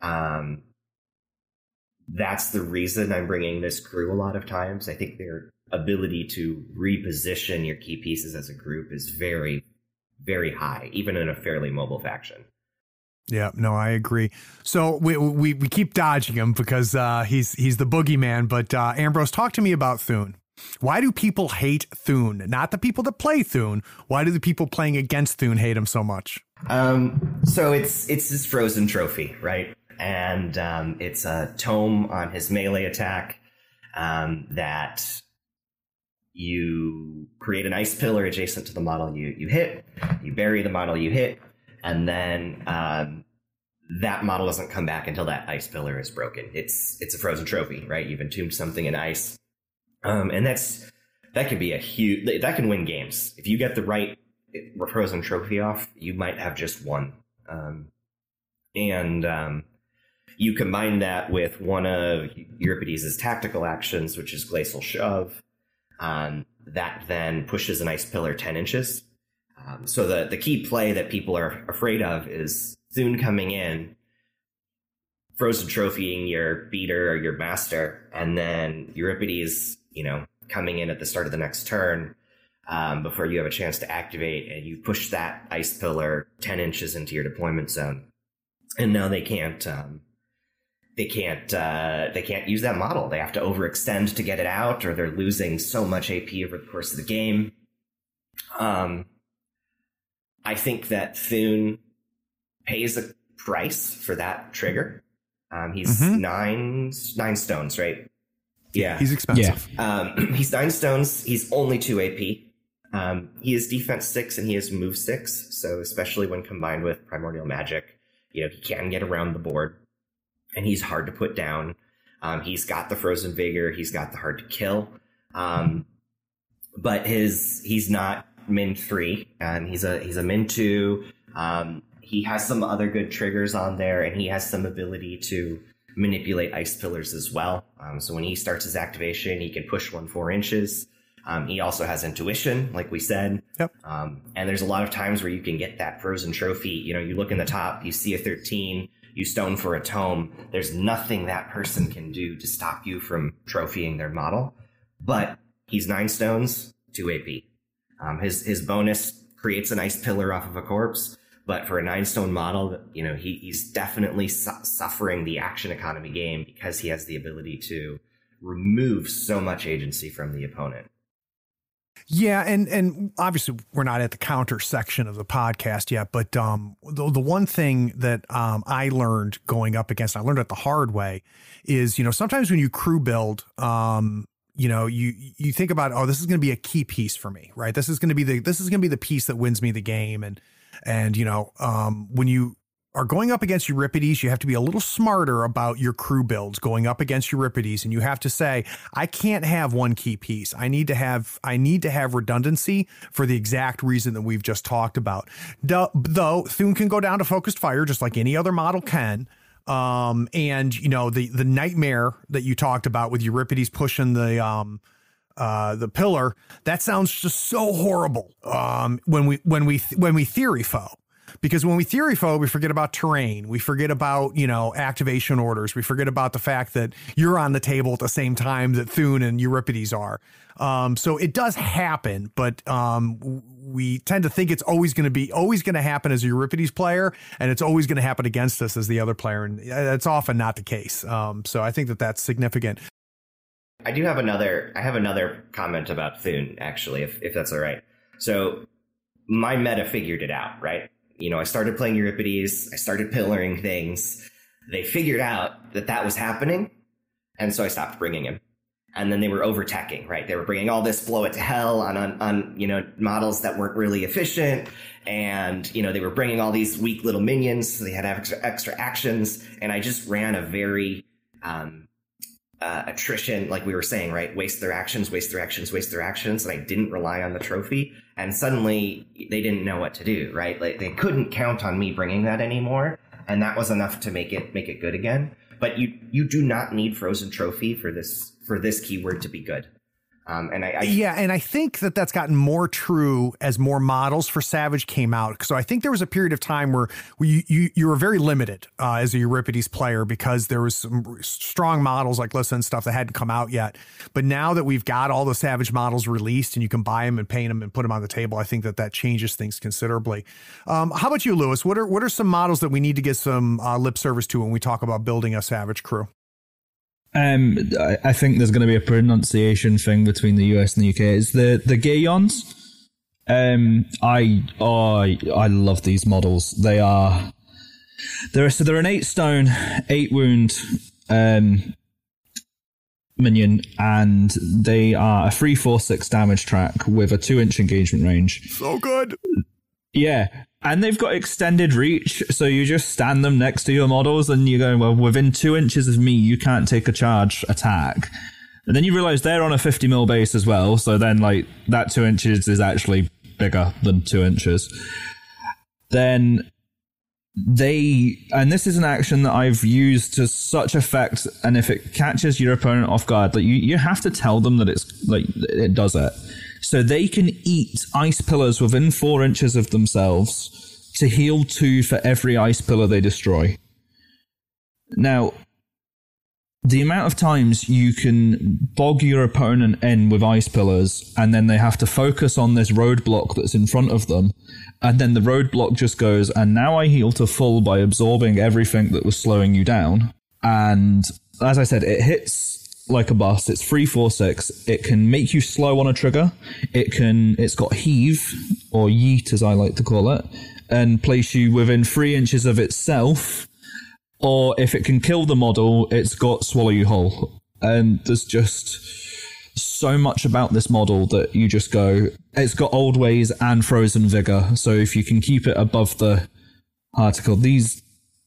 That's the reason I'm bringing this crew a lot of times. I think their ability to reposition your key pieces as a group is very, very high, even in a fairly mobile faction. Yeah, no, I agree. So we keep dodging him because he's the boogeyman. But Ambrose, talk to me about Thune. Why do people hate Thune? Not the people that play Thune. Why do the people playing against Thune hate him so much? So it's his frozen trophy, right? And it's a tome on his melee attack that you create an ice pillar adjacent to the model you hit. You bury the model you hit. And then that model doesn't come back until that ice pillar is broken. It's a frozen trophy, right? You've entombed something in ice, and that can be that can win games if you get the right frozen trophy off. You might have just won, and you combine that with one of Euripides' tactical actions, which is Glacial Shove, that then pushes an ice pillar 10 inches. So the key play that people are afraid of is Thune coming in, frozen trophying your beater or your master, and then Euripides, coming in at the start of the next turn before you have a chance to activate, and you push that ice pillar 10 inches into your deployment zone, and now they can't use that model. They have to overextend to get it out, or they're losing so much AP over the course of the game. I think that Thune pays a price for that trigger. He's nine stones, right? Yeah. He's expensive. Yeah. He's 9 stones. He's only 2 AP. He is defense 6 and he is move 6. So especially when combined with Primordial Magic, he can get around the board, and he's hard to put down. He's got the Frozen Vigor. He's got the hard to kill. But he's not min 3, and he's a min 2. He has some other good triggers on there, and he has some ability to manipulate ice pillars as well. So when he starts his activation, he can push 4 inches. He also has intuition, like we said. Yep. And there's a lot of times where you can get that frozen trophy. You look in the top, you see a 13, you stone for a tome. There's nothing that person can do to stop you from trophying their model. But he's 9 stones, 2 AP. His bonus creates an ice pillar off of a corpse, but for a 9-stone model, he's definitely suffering the action economy game because he has the ability to remove so much agency from the opponent. Yeah, and obviously we're not at the counter section of the podcast yet, but the one thing that I learned going up against, I learned it the hard way, is sometimes when you crew build, you think about, this is going to be a key piece for me, right? This is going to be the piece that wins me the game, and when you are going up against Euripides, you have to be a little smarter about your crew builds going up against Euripides, and you have to say, I can't have one key piece. I need to have redundancy for the exact reason that we've just talked about. Though Thune can go down to focused fire just like any other model can. And the nightmare that you talked about with Euripides pushing the pillar, that sounds just so horrible. When we theory foe. Because when we theory foe, we forget about terrain. We forget about, activation orders. We forget about the fact that you're on the table at the same time that Thune and Euripides are. So it does happen, but we tend to think it's always going to happen as a Euripides player, and it's always going to happen against us as the other player. And that's often not the case. So I think that that's significant. I have another comment about Thune, actually, if that's all right. So my meta figured it out, right? I started playing Euripides. I started pillaring things. They figured out that was happening. And so I stopped bringing him. And then they were over-teching, right? They were bringing all this blow it to hell on models that weren't really efficient. And, they were bringing all these weak little minions. So they had extra actions. And I just ran a very attrition, like we were saying, right? Waste their actions. And I didn't rely on the trophy. And suddenly they didn't know what to do, right? Like they couldn't count on me bringing that anymore. And that was enough to make it good again. But you do not need Frozen Trophy for this keyword to be good. And I think that's gotten more true as more models for Savage came out. So I think there was a period of time where you were very limited as a Euripides player because there was some strong models like Lyssa and stuff that hadn't come out yet. But now that we've got all the Savage models released and you can buy them and paint them and put them on the table, I think that changes things considerably. How about you, Lewis? What are some models that we need to get some lip service to when we talk about building a Savage crew? I think there's going to be a pronunciation thing between the US and the UK. It's the Gaeons. I love these models. They're an 8-stone, 8-wound minion, and they are a 3/4/6 damage track with a 2-inch engagement range. So good. Yeah. And they've got extended reach, so you just stand them next to your models and you go, well, within 2 inches of me, you can't take a charge attack. And then you realize they're on a 50 mil base as well, so then like that 2 inches is actually bigger than 2 inches. Then and this is an action that I've used to such effect, and if it catches your opponent off guard, like you have to tell them that it's like it does it. So they can eat ice pillars within 4 inches of themselves to heal 2 for every ice pillar they destroy. Now, the amount of times you can bog your opponent in with ice pillars and then they have to focus on this roadblock that's in front of them, and then the roadblock just goes, and now I heal to full by absorbing everything that was slowing you down. And as I said, it hits like a bus. It's 3/4/6. It can make you slow on a trigger. It's got heave, or yeet as I like to call it, and place you within 3 inches of itself. Or if it can kill the model, it's got swallow you whole. And there's just so much about this model that you just go, it's got old ways and frozen vigor. So if you can keep it above the article, these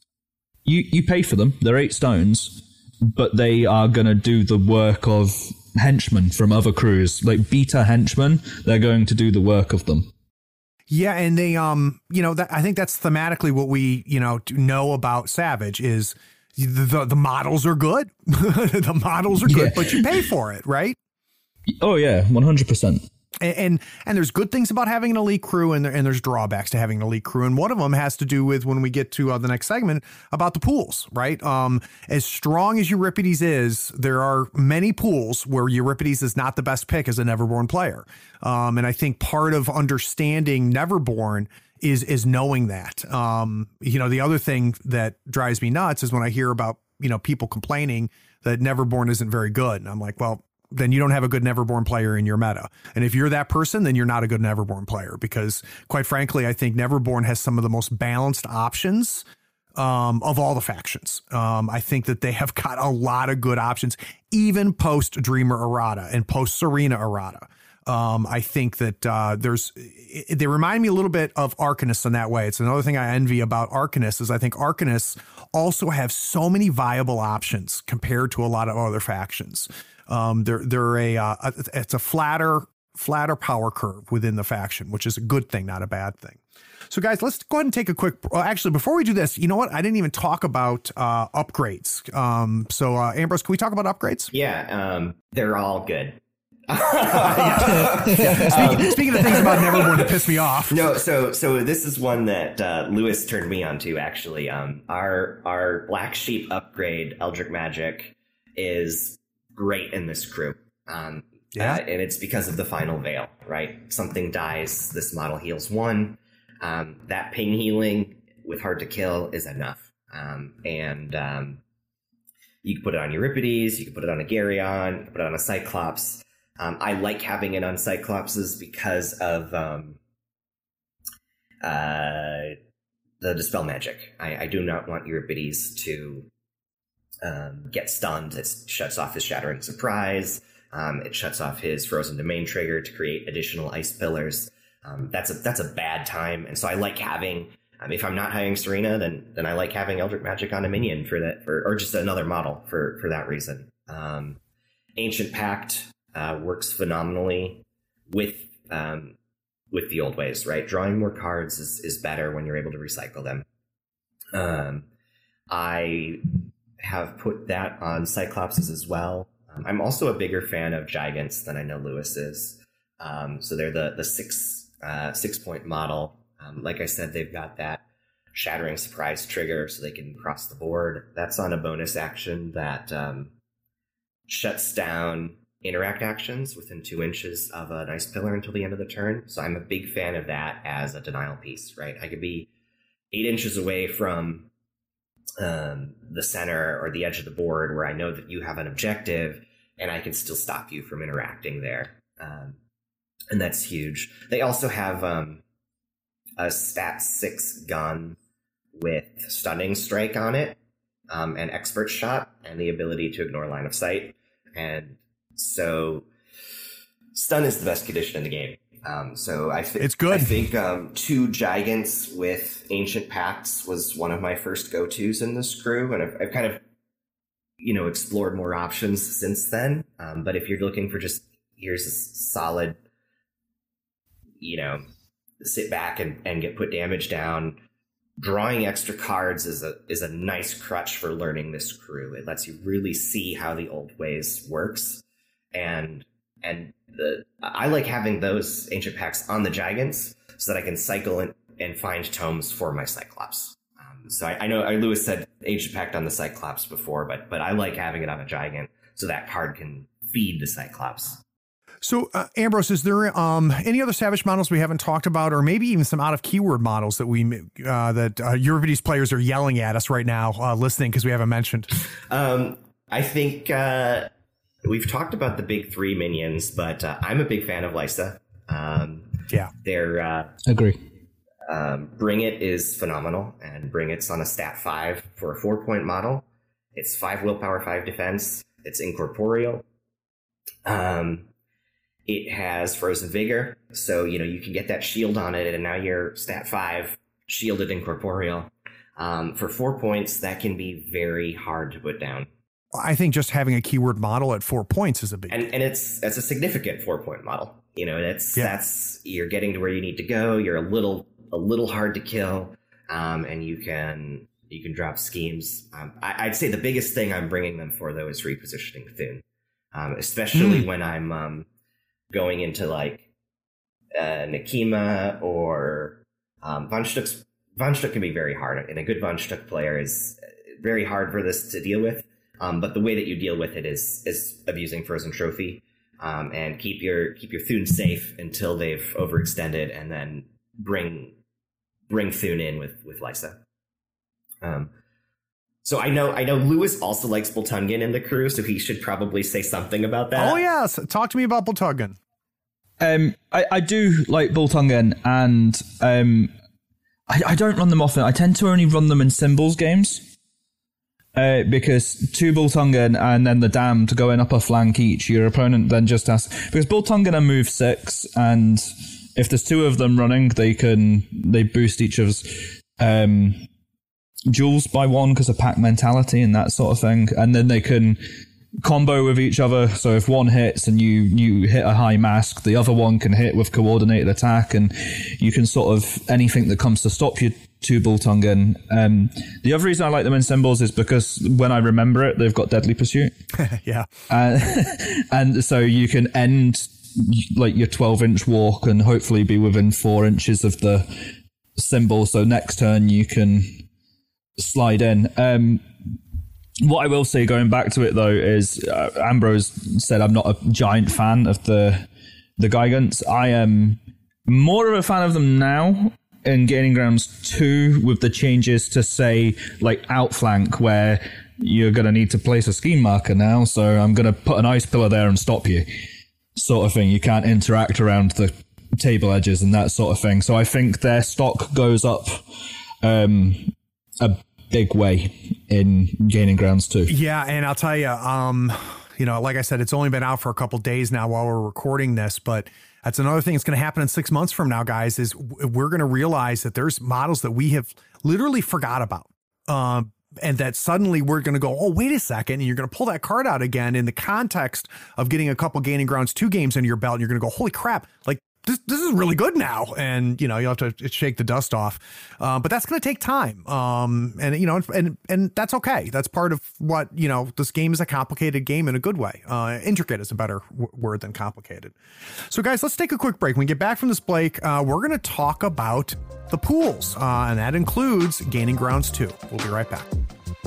you pay for them. They're 8 stones. But they are going to do the work of henchmen from other crews, like beta henchmen. They're going to do the work of them. Yeah, and they, I think that's thematically what we, know about Savage is the models are good. The models are good, but you pay for it, right? Oh yeah, 100%. And there's good things about having an elite crew, and there's drawbacks to having an elite crew. And one of them has to do with when we get to the next segment about the pools, right? As strong as Euripides is, there are many pools where Euripides is not the best pick as a Neverborn player. And I think part of understanding Neverborn is knowing that. The other thing that drives me nuts is when I hear about, people complaining that Neverborn isn't very good. And I'm like, well, then you don't have a good Neverborn player in your meta. And if you're that person, then you're not a good Neverborn player, because quite frankly, I think Neverborn has some of the most balanced options of all the factions. I think that they have got a lot of good options, even post Dreamer errata and post Serena errata. I think that they remind me a little bit of Arcanists in that way. It's another thing I envy about Arcanists is I think Arcanists also have so many viable options compared to a lot of other factions. It's a flatter power curve within the faction, which is a good thing, not a bad thing. So guys, let's go ahead and take a quick, actually, before we do this, you know what? I didn't even talk about upgrades. Ambrose, can we talk about upgrades? Yeah. They're all good. Speaking of things about Neverborn that piss me off. No, so this is one that Lewis turned me on to, actually. Our Black Sheep upgrade, Eldritch Magic, is great in this crew. And it's because of the final veil, right? Something dies, this model heals 1. That ping healing with hard to kill is enough. You can put it on Euripides, you can put it on a Garyon, you can put it on a Cyclops. I like having it on Cyclopses because of the Dispel Magic. I do not want Euripides to get stunned. It shuts off his Shattering Surprise. It shuts off his Frozen Domain trigger to create additional ice pillars. That's a bad time. And so I like having, if I'm not having Serena, then I like having Eldritch Magic on a minion or just another model for that reason. Ancient Pact works phenomenally with the old ways, right? Drawing more cards is better when you're able to recycle them. I have put that on Cyclopses as well. I'm also a bigger fan of Gigants than I know Lewis is. So they're the 6-point model. Like I said, they've got that Shattering Surprise trigger so they can cross the board. That's on a bonus action that shuts down interact actions within 2 inches of an ice pillar until the end of the turn. So I'm a big fan of that as a denial piece, right? I could be 8 inches away from the center or the edge of the board where I know that you have an objective and I can still stop you from interacting there. And that's huge. They also have a stat 6 gun with Stunning Strike on it, and Expert Shot, and the ability to ignore line of sight. And so stun is the best condition in the game. So it's good. I think 2 Gigants with Ancient Pacts was one of my first go-tos in this crew, and I've kind of explored more options since then. But if you're looking for just here's a solid, sit back and get put damage down, drawing extra cards is a nice crutch for learning this crew. It lets you really see how the old ways works, and I like having those Ancient Pacts on the Gigants so that I can cycle and find tomes for my Cyclops. So I know Lewis said Ancient Pact on the Cyclops before, but I like having it on a Gigant so that card can feed the Cyclops. So, Ambrose, is there any other Savage models we haven't talked about, or maybe even some out of keyword models that Euripides players are yelling at us right now, listening because we haven't mentioned? I think we've talked about the big 3 minions, but I'm a big fan of Lysa. Agree. Bring It is phenomenal, and Bring It's on a stat 5 for a 4-point model. It's 5 willpower, 5 defense. It's incorporeal. It has Frozen Vigor, so you can get that shield on it, and now you're stat 5, shielded incorporeal. For 4 points, that can be very hard to put down. I think just having a keyword model at 4 points is a big and that's a significant 4-point model. That's you're getting to where you need to go. You're a little hard to kill, and you can drop schemes. I'd say the biggest thing I'm bringing them for though is repositioning Thune, especially when I'm going into like Nekima or Von Stuck. Von Stuck can be very hard, and a good Von Stuck player is very hard for this to deal with. But the way that you deal with it is abusing Frozen Trophy, and keep your Thune safe until they've overextended, and then bring Thune in with Lysa. So I know Lewis also likes Boltungen in the crew, so he should probably say something about that. Oh yes, talk to me about Boltungen. I do like Boltungen, and I don't run them often. I tend to only run them in symbols games. Because 2 Boltungen and then the Dam to go in upper flank each, your opponent then just has... Because Boltungen are move 6, and if there's 2 of them running, they boost each other's jewels by 1 because of pack mentality and that sort of thing. And then they can combo with each other. So if one hits and you hit a high mask, the other one can hit with coordinated attack, and you can sort of anything that comes to stop you 2 Boltungen. The other reason I like them in symbols is because when I remember it, they've got Deadly Pursuit. Yeah. And so you can end like your 12-inch walk and hopefully be within 4 inches of the symbol. So next turn you can slide in. What I will say going back to it though is Ambrose said I'm not a giant fan of the Gigants. I am more of a fan of them now in Gaining Grounds 2 with the changes to say like outflank where you're going to need to place a scheme marker now, so I'm going to put an ice pillar there and stop you sort of thing. You can't interact around the table edges and that sort of thing. So I think their stock goes up a big way in gaining grounds too. Yeah, and I'll tell you, like I said, it's only been out for a couple days now while we're recording this, but that's another thing that's going to happen in 6 months from now, guys, is we're going to realize that there's models that we have literally forgot about. And that suddenly we're going to go, oh, wait a second. And you're going to pull that card out again in the context of getting a couple Gaining Grounds 2 games under your belt. And you're going to go, holy crap, like this is really good now. And, you'll have to shake the dust off. But that's going to take time. And that's okay. That's part of what, this game is a complicated game in a good way. Intricate is a better word than complicated. So guys, let's take a quick break. When we get back from this break, we're going to talk about the pools. And that includes Gaining Grounds 2. We'll be right back.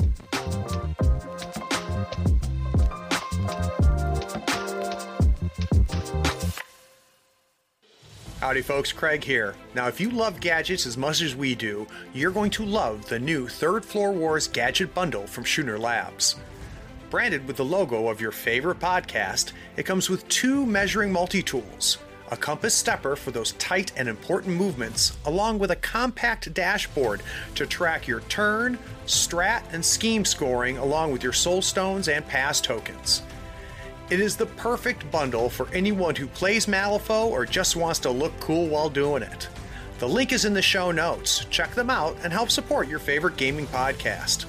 Howdy folks, Craig here. Now if you love gadgets as much as we do, you're going to love the new Third Floor Wars Gadget Bundle from Schooner Labs. Branded with the logo of your favorite podcast, it comes with 2 measuring multi-tools, a compass stepper for those tight and important movements, along with a compact dashboard to track your turn, strat, and scheme scoring along with your soul stones and pass tokens. It is the perfect bundle for anyone who plays Malifaux or just wants to look cool while doing it. The link is in the show notes. Check them out and help support your favorite gaming podcast.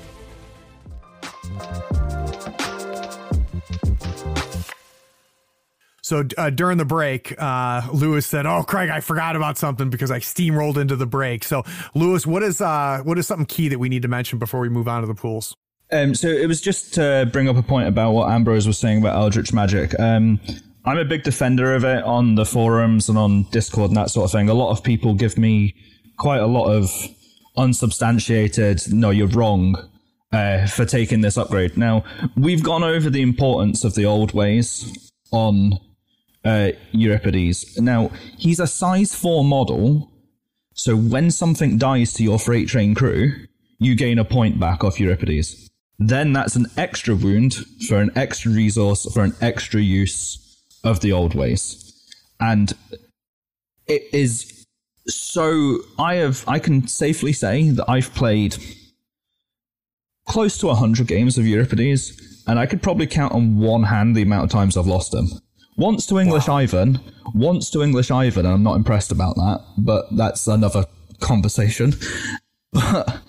So during the break, Lewis said, "Oh, Craig, I forgot about something because I steamrolled into the break." So, Lewis, what is something key that we need to mention before we move on to the pools? So it was just to bring up a point about what Ambrose was saying about Eldritch Magic. I'm a big defender of it on the forums and on Discord and that sort of thing. A lot of people give me quite a lot of unsubstantiated, no, you're wrong, for taking this upgrade. Now, we've gone over the importance of the old ways on Euripides. Now, he's a size 4 model, so when something dies to your freight train crew, you gain a point back off Euripides. Then that's an extra wound for an extra resource for an extra use of the old ways. And it is so... I can safely say that I've played close to 100 games of Euripides, and I could probably count on one hand the amount of times I've lost him. Once to English Ivan, and I'm not impressed about that, but that's another conversation. But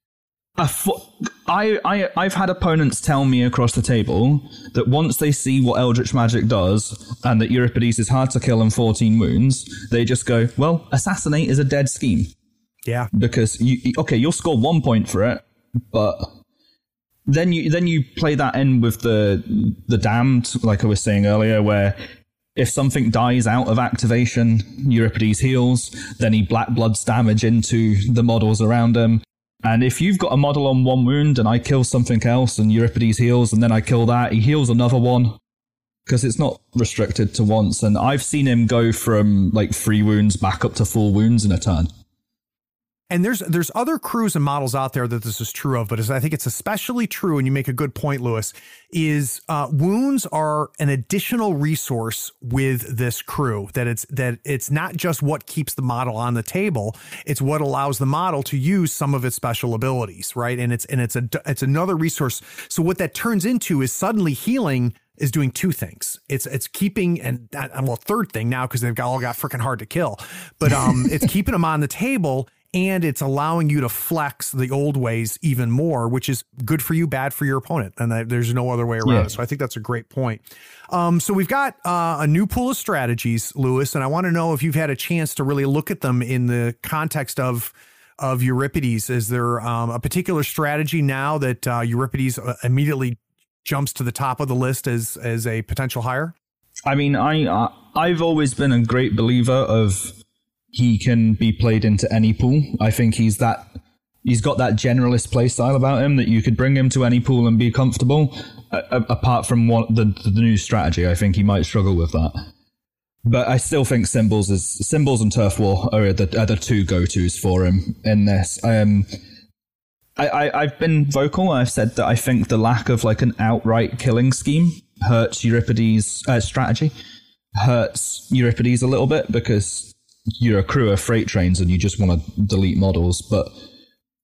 I've had opponents tell me across the table that once they see what Eldritch Magic does and that Euripides is hard to kill and 14 wounds, they just go, well, Assassinate is a dead scheme. Yeah. Because, you'll score 1 point for it, but then you play that in with the Damned, like I was saying earlier, where if something dies out of activation, Euripides heals, then he Black Bloods damage into the models around him. And if you've got a model on 1 wound and I kill something else and Euripides heals and then I kill that, he heals another one because it's not restricted to once. And I've seen him go from like 3 wounds back up to 4 wounds in a turn. And there's other crews and models out there that this is true of, but I think it's especially true, and you make a good point, Lewis, is wounds are an additional resource with this crew, that it's not just what keeps the model on the table, it's what allows the model to use some of its special abilities, right? And it's another resource. So what that turns into is suddenly healing is doing 2 things. It's keeping, and third thing now because they've all got freaking hard to kill, but it's keeping them on the table. And it's allowing you to flex the old ways even more, which is good for you, bad for your opponent. And there's no other way around it. So I think that's a great point. So we've got a new pool of strategies, Lewis, and I want to know if you've had a chance to really look at them in the context of Euripides. Is there a particular strategy now that Euripides immediately jumps to the top of the list as a potential hire? I mean, I've always been a great believer of he can be played into any pool. I think he's got that generalist play style about him that you could bring him to any pool and be comfortable. Apart from the new strategy, I think he might struggle with that. But I still think Symbols and Turf War are the 2 go-tos for him in this. I've been vocal. I've said that I think the lack of like an outright killing scheme hurts Euripides' strategy. Hurts Euripides a little bit because you're a crew of freight trains and you just want to delete models. But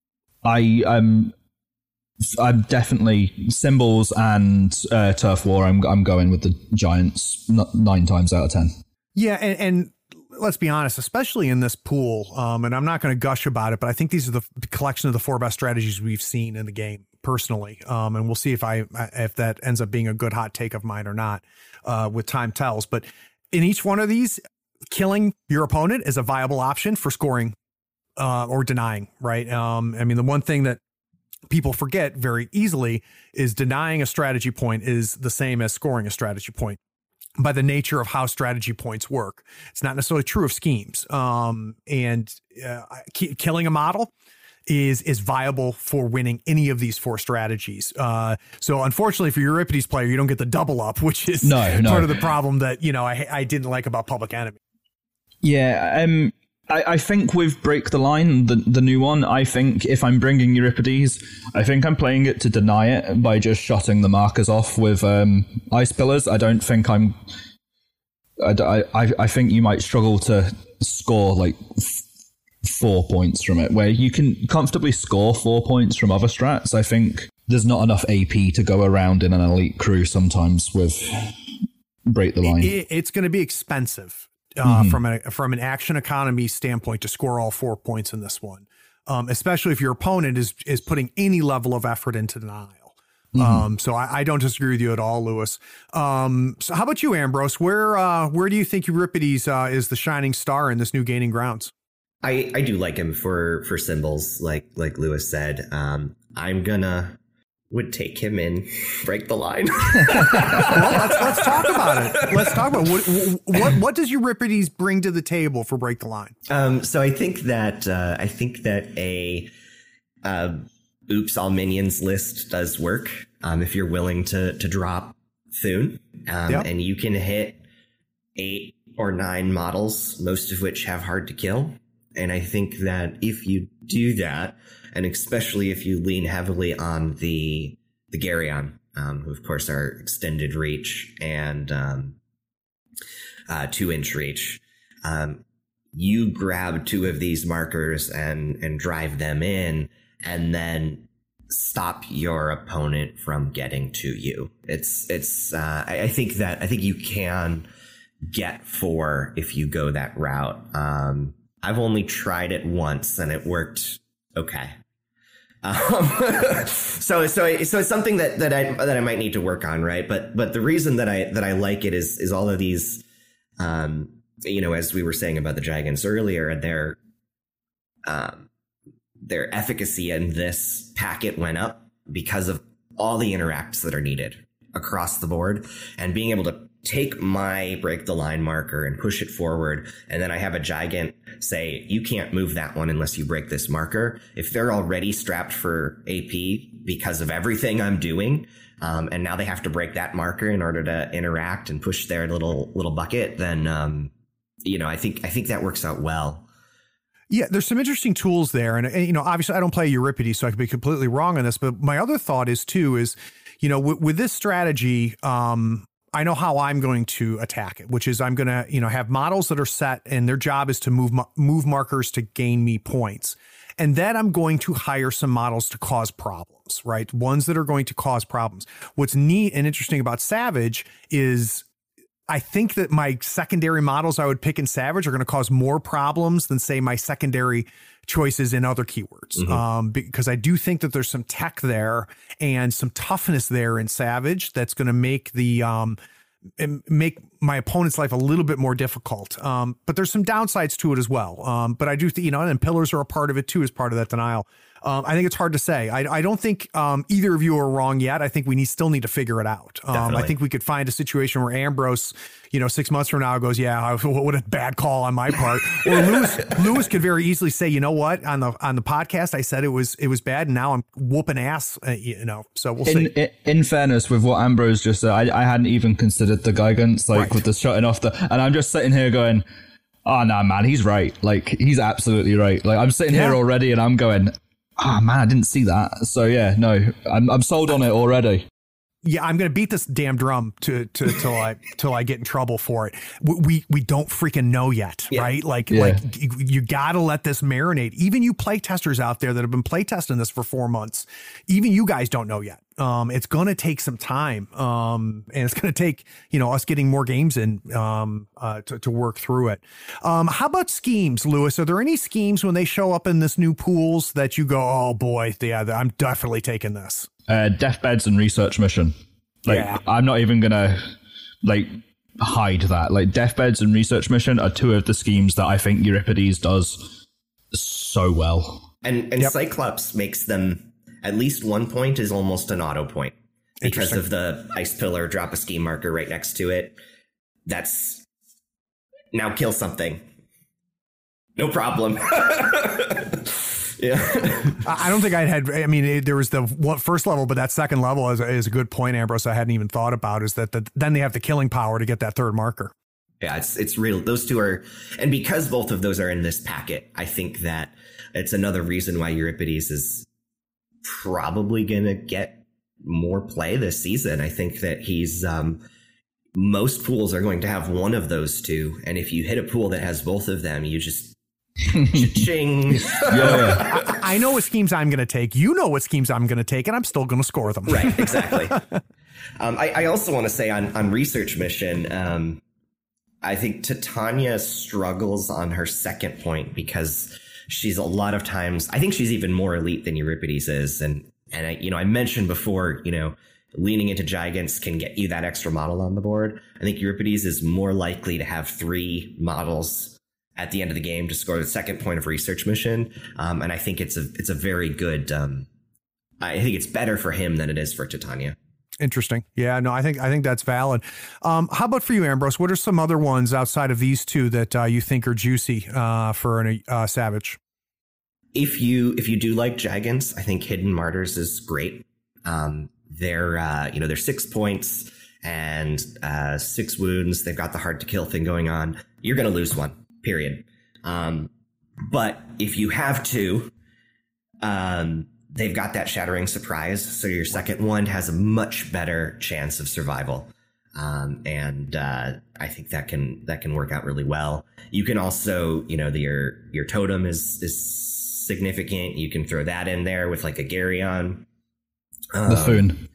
I'm definitely Symbols and Turf War. I'm going with the Giants 9 times out of 10. Yeah, and let's be honest, especially in this pool, and I'm not going to gush about it, but I think these are the collection of the 4 best strategies we've seen in the game personally. And we'll see if that ends up being a good hot take of mine or not, with time tells. But in each one of these, killing your opponent is a viable option for scoring or denying, right? I mean, the one thing that people forget very easily is denying a strategy point is the same as scoring a strategy point by the nature of how strategy points work. It's not necessarily true of schemes. Killing a model is viable for winning any of these 4 strategies. So unfortunately for your Euripides player, you don't get the double up, which is part of the problem that, I didn't like about Public Enemy. Yeah. I think with Break the Line, the new one, I think if I'm bringing Euripides, I think I'm playing it to deny it by just shotting the markers off with Ice Pillars. I don't think I think you might struggle to score like 4 points from it, where you can comfortably score 4 points from other strats. I think there's not enough AP to go around in an elite crew sometimes with Break the Line. It's going to be expensive. From an action economy standpoint to score all 4 points in this one, especially if your opponent is putting any level of effort into denial. So I don't disagree with you at all, Lewis. So how about you, Ambrose? Where do you think Euripides is the shining star in this new Gaining Grounds? I do like him for Symbols, like Lewis said. Would take him in Break the Line. Well, let's talk about it. Let's talk about what does Euripides bring to the table for Break the Line? So I think that a Oops All Minions list does work if you're willing to drop Thune, and you can hit 8 or 9 models, most of which have hard to kill. And I think that if you do that, and especially if you lean heavily on the Garyon, who of course are extended reach and 2-inch reach, you grab 2 of these markers and drive them in, and then stop your opponent from getting to you. I think you can get 4 if you go that route. I've only tried it once and it worked okay. So it's something that I might need to work on, right? But the reason that I like it is all of these, as we were saying about the Gigants earlier, and their efficacy in this packet went up because of all the interacts that are needed across the board, and being able to take my Break the Line marker and push it forward, and then I have a Gigant say, you can't move that one unless you break this marker. If they're already strapped for AP because of everything I'm doing, and now they have to break that marker in order to interact and push their little bucket, then I think that works out well. Yeah, there's some interesting tools there, and obviously I don't play Euripides, so I could be completely wrong on this. But my other thought is with this strategy, I know how I'm going to attack it, which is I'm going to, have models that are set and their job is to move markers to gain me points. And then I'm going to hire some models to cause problems, right? Ones that are going to cause problems. What's neat and interesting about Savage is I think that my secondary models I would pick in Savage are going to cause more problems than, say, my secondary choices in other keywords. Because I do think that there's some tech there and some toughness there in Savage that's going to make make my opponent's life a little bit more difficult. But there's some downsides to it as well. But I do think, and pillars are a part of it too, as part of that denial. I think it's hard to say. I don't think either of you are wrong yet. I think we still need to figure it out. I think we could find a situation where Ambrose, 6 months from now goes, yeah, what a bad call on my part. Or Lewis could very easily say, you know what, on the podcast, I said it was bad, and now I'm whooping ass, so we'll see. In fairness, with what Ambrose just said, I hadn't even considered the Gigants, with the shutting off and I'm just sitting here going, oh, no, man, he's right. He's absolutely right. I'm sitting here already and I'm going, oh man, I didn't see that. So yeah, no, I'm sold on it already. Yeah, I'm going to beat this damn drum till I get in trouble for it. We don't freaking know yet, right? Like you got to let this marinate. Even you play testers out there that have been play testing this for 4 months, even you guys don't know yet. It's going to take some time, and it's going to take us getting more games in to work through it. How about schemes, Lewis? Are there any schemes when they show up in this new pools that you go, oh boy, yeah, I'm definitely taking this? Deathbeds and Research Mission. I'm not even gonna hide that. Deathbeds and Research Mission are two of the schemes that I think Euripides does so well. And Cyclops makes them, at least 1 point is almost an auto point because of the Ice Pillar, drop a scheme marker right next to it. That's now kill something. No problem. Yeah, I don't think there was the first level, but that second level is a good point, Ambrose. I hadn't even thought about is that then they have the killing power to get that third marker. Yeah, it's real. Those two are, and because both of those are in this packet, I think that it's another reason why Euripides is probably going to get more play this season. I think that he's, most pools are going to have one of those two. And if you hit a pool that has both of them, you just, cha-ching. I know what schemes I'm going to take. You know what schemes I'm going to take, and I'm still going to score them. Right, exactly. I also want to say on Research Mission, I think Titania struggles on her second point because she's a lot of times, I think she's even more elite than Euripides is. And I mentioned before, leaning into Gigants can get you that extra model on the board. I think Euripides is more likely to have 3 models at the end of the game to score the second point of Research Mission. And I think it's a very good, I think it's better for him than it is for Titania. Interesting. Yeah, no, I think that's valid. How about for you, Ambrose? What are some other ones outside of these two that you think are juicy for a Savage? If you do like Gigants, I think Hidden Martyrs is great. They're 6 points and 6 wounds. They've got the hard to kill thing going on. You're going to lose one. Period. But if you have to, they've got that Shattering Surprise. So your second one has a much better chance of survival. And I think that can work out really well. You can also, your totem is significant. You can throw that in there with like a Garyon. The Foon.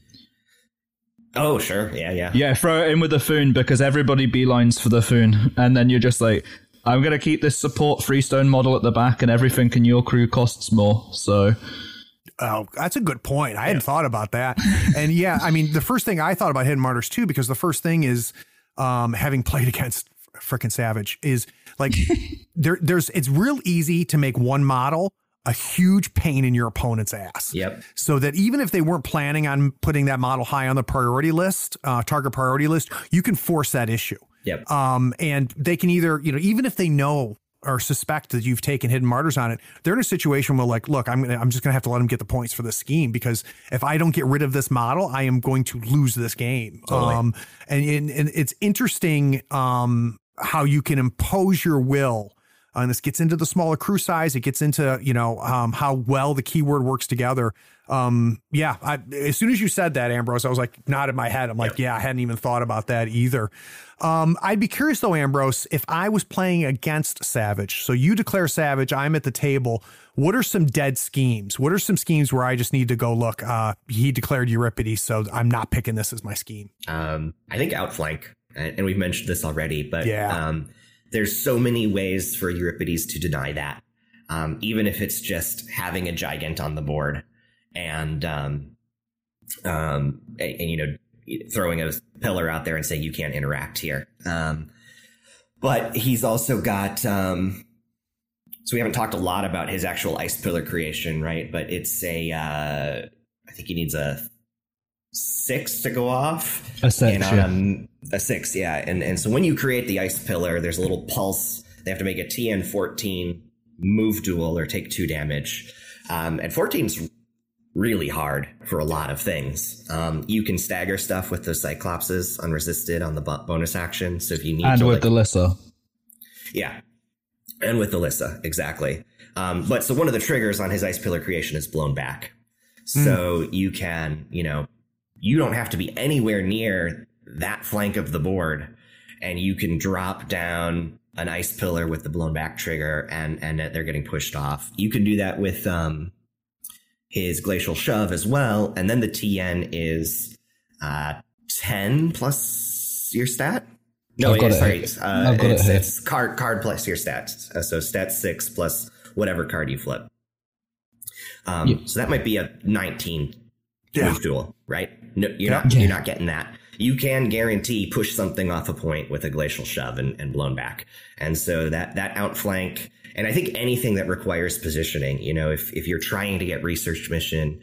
Oh, sure. Yeah. Yeah, throw it in with the Foon because everybody beelines for the Foon. And then you're just like, I'm going to keep this support freestone model at the back and everything in your crew costs more. So. Oh, that's a good point. I hadn't thought about that. And yeah, I mean, the first thing I thought about Hidden Martyrs too, because the first thing is having played against frickin' Savage is like it's real easy to make one model a huge pain in your opponent's ass. Yep. So that even if they weren't planning on putting that model high on the priority list, target priority list, you can force that issue. Yep. And they can either, even if they know or suspect that you've taken Hidden Martyrs on it, they're in a situation where like, look, I'm just going to have to let them get the points for this scheme because if I don't get rid of this model, I am going to lose this game. Totally. And it's interesting how you can impose your will. And this gets into the smaller crew size. It gets into, how well the keyword works together. As soon as you said that, Ambrose, I was like, nodded my head. I'm like, I hadn't even thought about that either. I'd be curious though, Ambrose, if I was playing against Savage. So you declare Savage, I'm at the table. What are some dead schemes? What are some schemes where I just need to go, look, he declared Euripides, so I'm not picking this as my scheme? I think Outflank, and we've mentioned this already, but there's so many ways for Euripides to deny that. Even if it's just having a Gigant on the board and throwing a pillar out there and saying you can't interact here. But he's also got, so we haven't talked a lot about his actual Ice Pillar creation, right? But it's I think he needs a 6 to go off. A 6, a 6, yeah. And so when you create the Ice Pillar, there's a little pulse. They have to make a TN 14 move duel or take 2 damage. And 14's really hard for a lot of things. You can stagger stuff with the Cyclopses unresisted on the bonus action. So if you need and with the Lissa. Yeah. And with the Lissa, exactly. But so one of the triggers on his Ice Pillar creation is blown back. So you can, you don't have to be anywhere near that flank of the board, and you can drop down an ice pillar with the blown back trigger, and they're getting pushed off. You can do that with his Glacial Shove as well, and then the TN is 10 plus your stat. No, it's card plus your stats. So stat 6 plus whatever card you flip. So that might be a 19 move duel, right? No, you're not getting that. You can guarantee push something off a point with a Glacial Shove and blown back. And so that outflank, and I think anything that requires positioning, if you're trying to get research mission,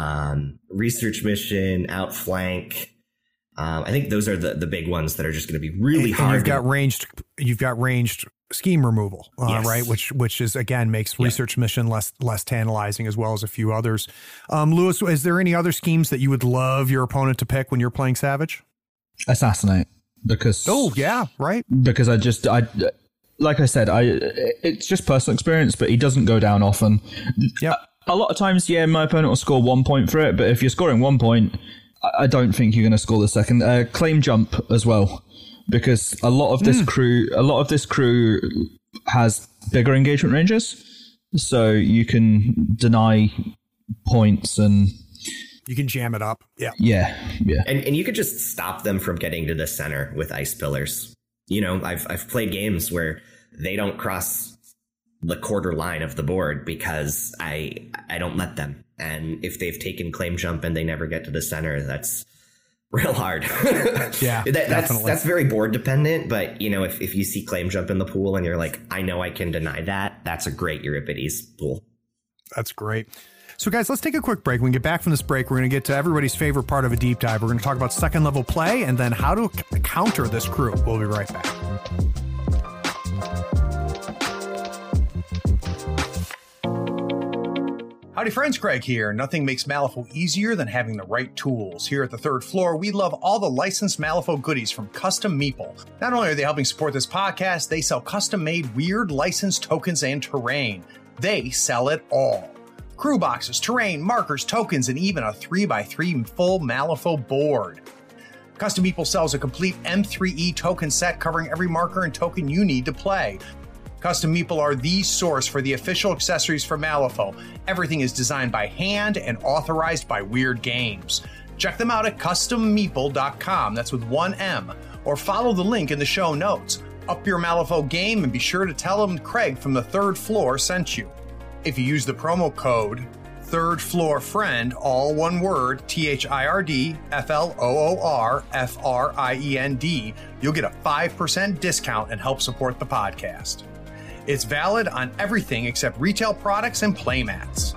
outflank, I think those are the big ones that are just going to be really hard. You've got ranged scheme removal, right? Which is, again, makes research mission less tantalizing, as well as a few others. Lewis, is there any other schemes that you would love your opponent to pick when you're playing Savage? Assassinate, because because like I said, it's just personal experience, but he doesn't go down often. A lot of times, my opponent will score 1 point for it, but if you're scoring 1 point, I don't think you're going to score the second. Claim jump as well, because a lot of this crew has bigger engagement ranges, so you can deny points and you can jam it up. Yeah. And you could just stop them from getting to the center with ice pillars. I've played games where they don't cross the quarter line of the board because I don't let them. And if they've taken claim jump and they never get to the center, that's real hard. That's very board dependent. But if you see claim jump in the pool and you're like, I know I can deny that, that's a great Euripides pool. That's great. So guys, let's take a quick break. When we get back from this break, we're going to get to everybody's favorite part of a deep dive. We're going to talk about second level play and then how to counter this crew. We'll be right back. Howdy friends, Craig here. Nothing makes Malifaux easier than having the right tools. Here at the third floor, we love all the licensed Malifaux goodies from Custom Meeple. Not only are they helping support this podcast, they sell custom-made weird licensed tokens and terrain. They sell it all. Crew boxes, terrain, markers, tokens, and even a 3x3 full Malifaux board. Custom Meeple sells a complete M3E token set covering every marker and token you need to play. Custom Meeple are the source for the official accessories for Malifaux. Everything is designed by hand and authorized by Weird Games. Check them out at custommeeple.com, that's with one M, or follow the link in the show notes. Up your Malifaux game and be sure to tell them Craig from the third floor sent you. If you use the promo code Third Floor Friend, all one word, THIRD FLOORFRIEND, you'll get a 5% discount and help support the podcast. It's valid on everything except retail products and playmats.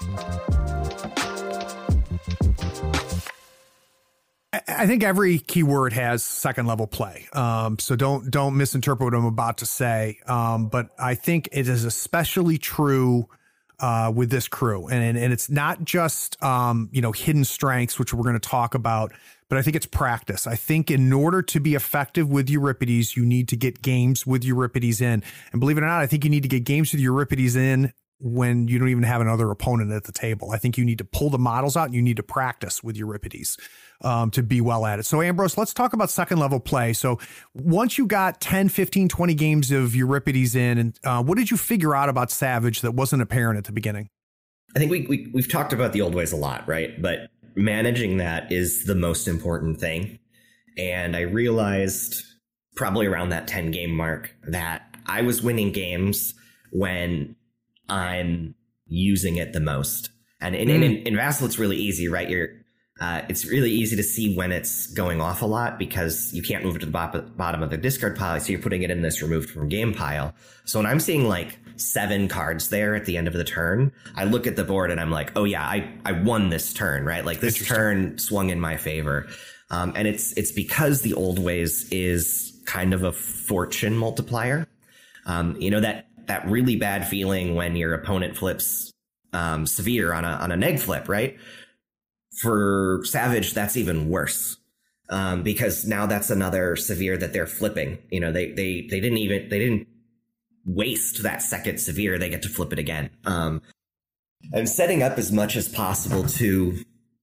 I think every keyword has second level play. So don't misinterpret what I'm about to say. But I think it is especially true with this crew. And it's not just, hidden strengths, which we're going to talk about, but I think it's practice. I think in order to be effective with Euripides, you need to get games with Euripides in. And believe it or not, I think you need to get games with Euripides in when you don't even have another opponent at the table. I think you need to pull the models out and you need to practice with Euripides to be well at it. So Ambrose, let's talk about second level play. So once you got 10, 15, 20 games of Euripides in, and what did you figure out about Savage that wasn't apparent at the beginning? I think we've talked about the old ways a lot, right? But managing that is the most important thing. And I realized probably around that 10 game mark that I was winning games when I'm using it the most. And in Vassal, it's really easy, right? It's really easy to see when it's going off a lot because you can't move it to the bottom of the discard pile. So you're putting it in this removed from game pile. So when I'm seeing like 7 cards there at the end of the turn, I look at the board and I'm like, oh yeah, I won this turn, right? Like this turn swung in my favor. And it's because the old ways is kind of a fortune multiplier. That really bad feeling when your opponent flips severe on a neg flip, right? For Savage, that's even worse because now that's another severe that they're flipping. They didn't waste that second severe. They get to flip it again. And setting up as much as possible to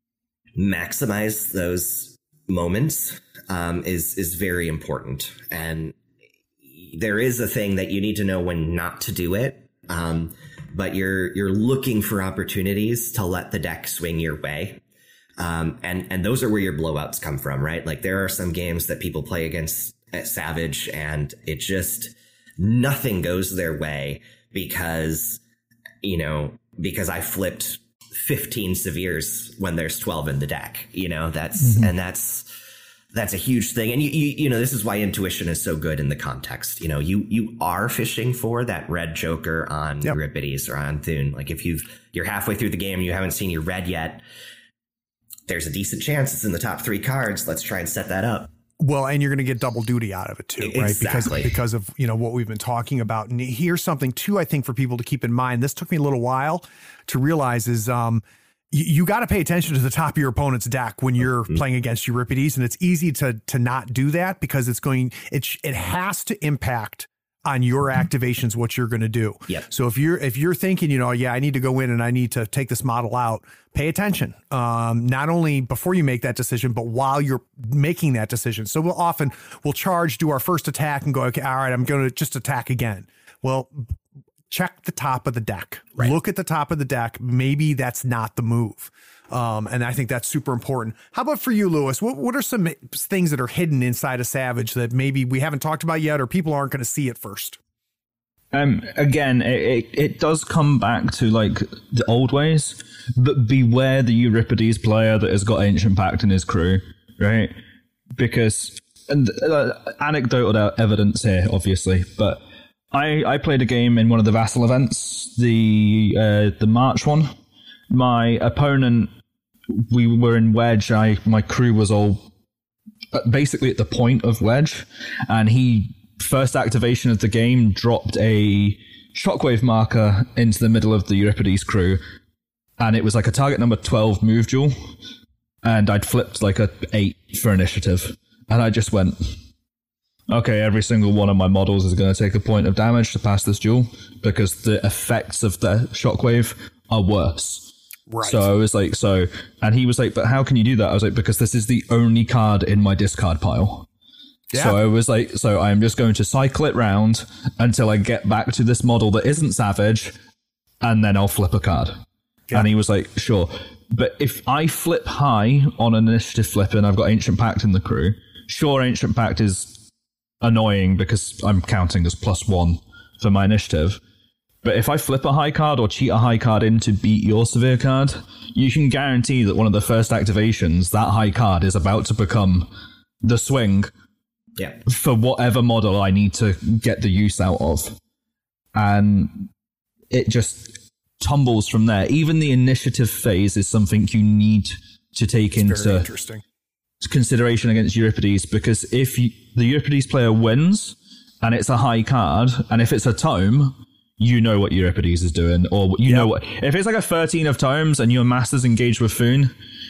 maximize those moments is very important. And there is a thing that you need to know when not to do it. But you're looking for opportunities to let the deck swing your way. And those are where your blowouts come from, right? Like there are some games that people play against at Savage and it just, nothing goes their way because I flipped 15 Severes when there's 12 in the deck, that's a huge thing. And this is why intuition is so good in the context. You are fishing for that red joker on Euripides or on Thune. Like if you're halfway through the game and you haven't seen your red yet, there's a decent chance it's in the top 3 cards. Let's try and set that up. Well, and you're going to get double duty out of it too, right? Exactly. Because of, what we've been talking about. And here's something too, I think for people to keep in mind. This took me a little while to realize is, you got to pay attention to the top of your opponent's deck when you're playing against Euripides. And it's easy to not do that because it has to impact on your activations, what you're going to do. Yep. So if you're thinking, I need to go in and I need to take this model out, pay attention. Not only before you make that decision, but while you're making that decision. So we'll charge, do our first attack and go, okay, all right, I'm going to just attack again. Well, check the top of the deck. Right. Look at the top of the deck. Maybe that's not the move. And I think that's super important. How about for you, Lewis? What are some things that are hidden inside of Savage that maybe we haven't talked about yet or people aren't going to see at first? Again, it does come back to like the old ways, but beware the Euripides player that has got Ancient Pact in his crew, right? Because, and anecdotal evidence here, obviously, but I played a game in one of the Vassal events, the March one. My opponent, we were in Wedge. My crew was all basically at the point of Wedge, and he, first activation of the game, dropped a Shockwave marker into the middle of the Euripides crew, and it was like a target number 12 move duel, and I'd flipped like a 8 for initiative, and I just went, okay, every single one of my models is going to take a point of damage to pass this duel because the effects of the Shockwave are worse. Right. So I was like, and he was like, but how can you do that? I was like, because this is the only card in my discard pile. Yeah. So I was like, so I'm just going to cycle it round until I get back to this model that isn't Savage, and then I'll flip a card. Yeah. And he was like, sure. But if I flip high on an initiative flip and I've got Ancient Pact in the crew, sure, Ancient Pact is annoying because I'm counting as +1 for my initiative. But if I flip a high card or cheat a high card in to beat your severe card, you can guarantee that one of the first activations, that high card is about to become the swing for whatever model I need to get the use out of. And it just tumbles from there. Even the initiative phase is something you need to take into consideration against Euripides, because if the Euripides player wins and it's a high card, and if it's a tome, you know what Euripides is doing, or you know what. If it's like a 13 of tomes and your master's engaged with Thune,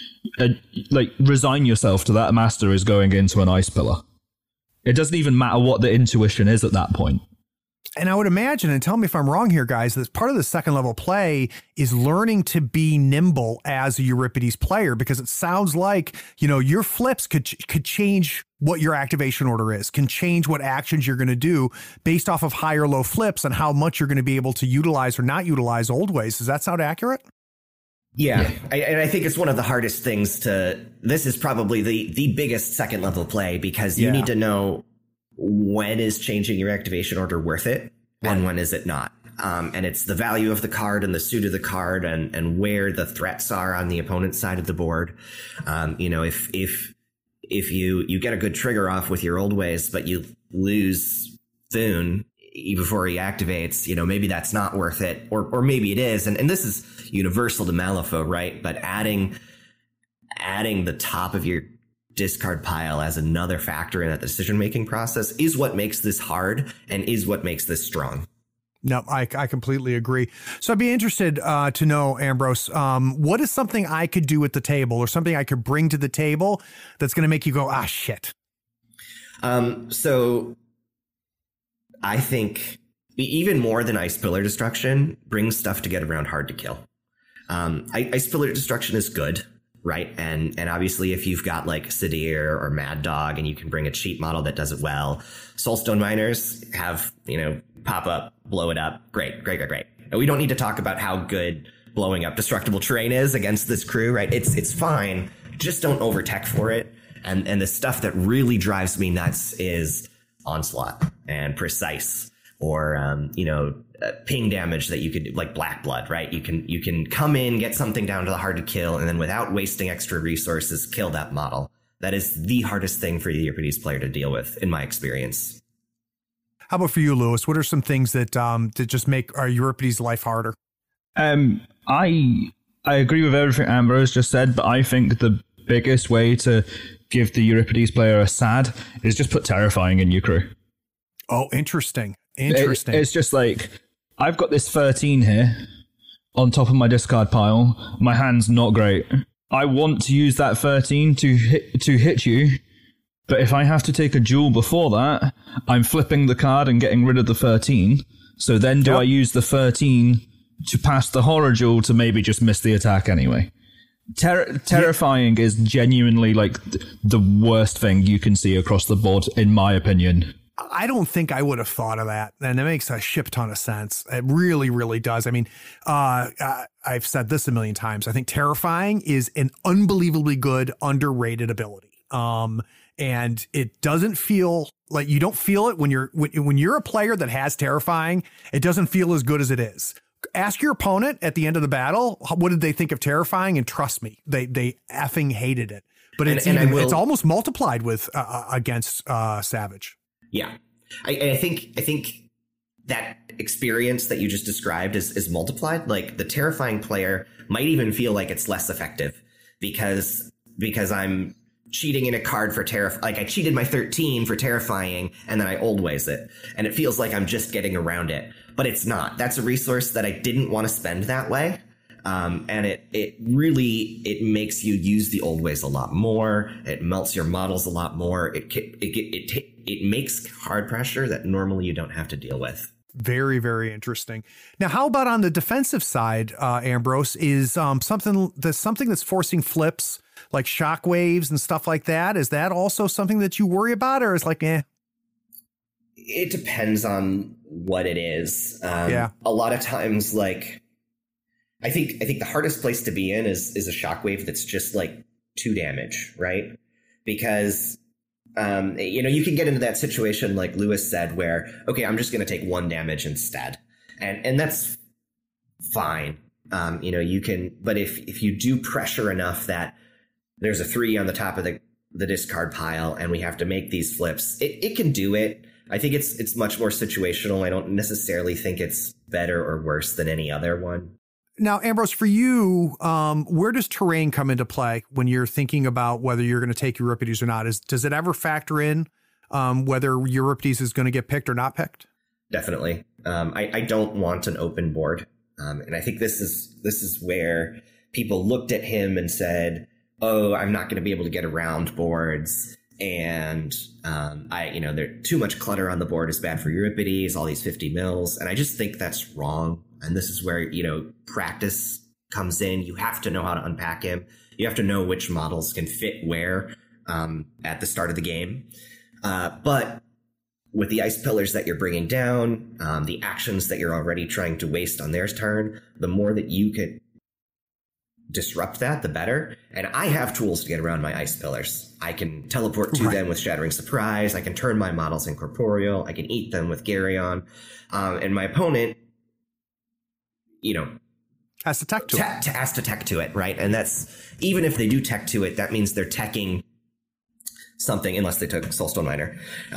like resign yourself to that master is going into an ice pillar. It doesn't even matter what the intuition is at that point. And I would imagine, and tell me if I'm wrong here, guys, that part of the second level play is learning to be nimble as a Euripides player, because it sounds like, your flips could change what your activation order is, can change what actions you're going to do based off of high or low flips and how much you're going to be able to utilize or not utilize old ways. Does that sound accurate? Yeah. I think it's one of the hardest things this is probably the biggest second level play, because you need to know when is changing your activation order worth it and when is it not. And it's the value of the card and the suit of the card and where the threats are on the opponent's side of the board. If you get a good trigger off with your old ways, but you lose Thune before he activates, maybe that's not worth it, or maybe it is. And this is universal to Malifaux, right? But adding the top of your discard pile as another factor in that decision-making process is what makes this hard and is what makes this strong. No, I completely agree. So I'd be interested to know, Ambrose, what is something I could do at the table or something I could bring to the table that's going to make you go, shit? So I think even more than Ice Pillar Destruction, brings stuff to get around hard to kill. Ice Pillar Destruction is good. right? And obviously if you've got like Sadir or Mad Dog and you can bring a cheap model that does it well, Soulstone Miners have, pop up, blow it up. Great. And we don't need to talk about how good blowing up destructible terrain is against this crew, right? It's fine. Just don't over tech for it. And the stuff that really drives me nuts is Onslaught and Precise, or ping damage that you could do, like Black Blood, right? You can come in, get something down to the hard to kill, and then without wasting extra resources, kill that model. That is the hardest thing for the Euripides player to deal with, in my experience. How about for you, Lewis? What are some things that just make our Euripides life harder? I agree with everything Ambrose just said, but I think the biggest way to give the Euripides player a SAD is just put Terrifying in your crew. Oh, interesting. It's just like, I've got this 13 here on top of my discard pile. My hand's not great. I want to use that 13 to hit you, but if I have to take a duel before that, I'm flipping the card and getting rid of the 13. So then do I use the 13 to pass the horror duel to maybe just miss the attack anyway? Terrifying is genuinely like the worst thing you can see across the board, in my opinion. I don't think I would have thought of that. And it makes a shit ton of sense. It really, really does. I mean, I've said this a million times. I think Terrifying is an unbelievably good, underrated ability. And it doesn't feel like, you don't feel it when you're a player that has Terrifying. It doesn't feel as good as it is. Ask your opponent at the end of the battle, what did they think of Terrifying? And trust me, they effing hated it. But it's almost multiplied with against Savage. Yeah, I think that experience that you just described is multiplied. Like, the Terrifying player might even feel like it's less effective because I'm cheating in a card for like I cheated my 13 for Terrifying and then I old ways it, and it feels like I'm just getting around it, but it's not. That's a resource that I didn't want to spend that way. And it really makes you use the old ways a lot more. It melts your models a lot more. It makes hard pressure that normally you don't have to deal with. Very, very interesting. Now, how about on the defensive side, Ambrose, is something that's forcing flips like shockwaves and stuff like that? Is that also something that you worry about, or is like, eh? It depends on what it is. A lot of times, like, I think the hardest place to be in is a shockwave that's just like 2 damage, right? Because you can get into that situation like Lewis said, where, okay, I'm just going to take 1 damage instead, and that's fine. You can, but if you do pressure enough that there's a 3 on the top of the discard pile and we have to make these flips, it can do it. I think it's much more situational. I don't necessarily think it's better or worse than any other one. Now, Ambrose, for you, where does terrain come into play when you're thinking about whether you're going to take Euripides or not? Does it ever factor in whether Euripides is going to get picked or not picked? Definitely. I don't want an open board. And I think this is where people looked at him and said, oh, I'm not going to be able to get around boards. And there's too much clutter on the board is bad for Euripides, all these 50 mils. And I just think that's wrong. And this is where, practice comes in. You have to know how to unpack him. You have to know which models can fit where at the start of the game. But with the ice pillars that you're bringing down, the actions that you're already trying to waste on their turn, the more that you could disrupt that, the better. And I have tools to get around my ice pillars. I can teleport to them with Shattering Surprise. I can turn my models incorporeal. I can eat them with Garyon. And my opponent, has to tech to it. Has to tech to it, right? And that's, even if they do tech to it, that means they're teching something, unless they took Soulstone Miner.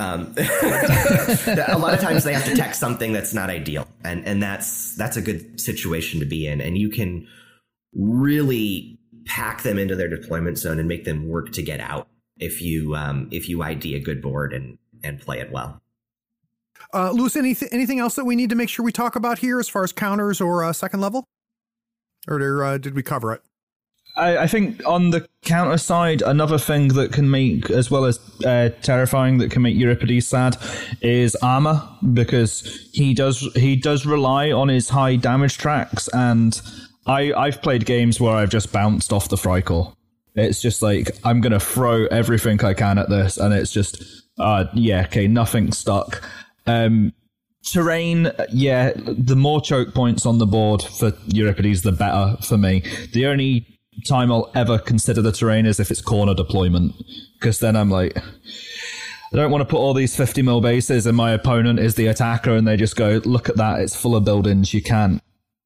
A lot of times they have to tech something that's not ideal. And that's a good situation to be in. And you can really pack them into their deployment zone and make them work to get out if you ID a good board and play it well. Lewis, anything else that we need to make sure we talk about here as far as counters or second level? Or did we cover it? I think on the counter side, another thing that can make, as well as Terrifying, that can make Euripides sad is armor, because he does rely on his high damage tracks, and I've played games where I've just bounced off the Frycle It's just like, I'm going to throw everything I can at this, and it's just, nothing stuck. Terrain, the more choke points on the board for Euripides, the better for me. The only time I'll ever consider the terrain is if it's corner deployment, because then I'm like, I don't want to put all these 50 mil bases and my opponent is the attacker and they just go, look at that, it's full of buildings, you can't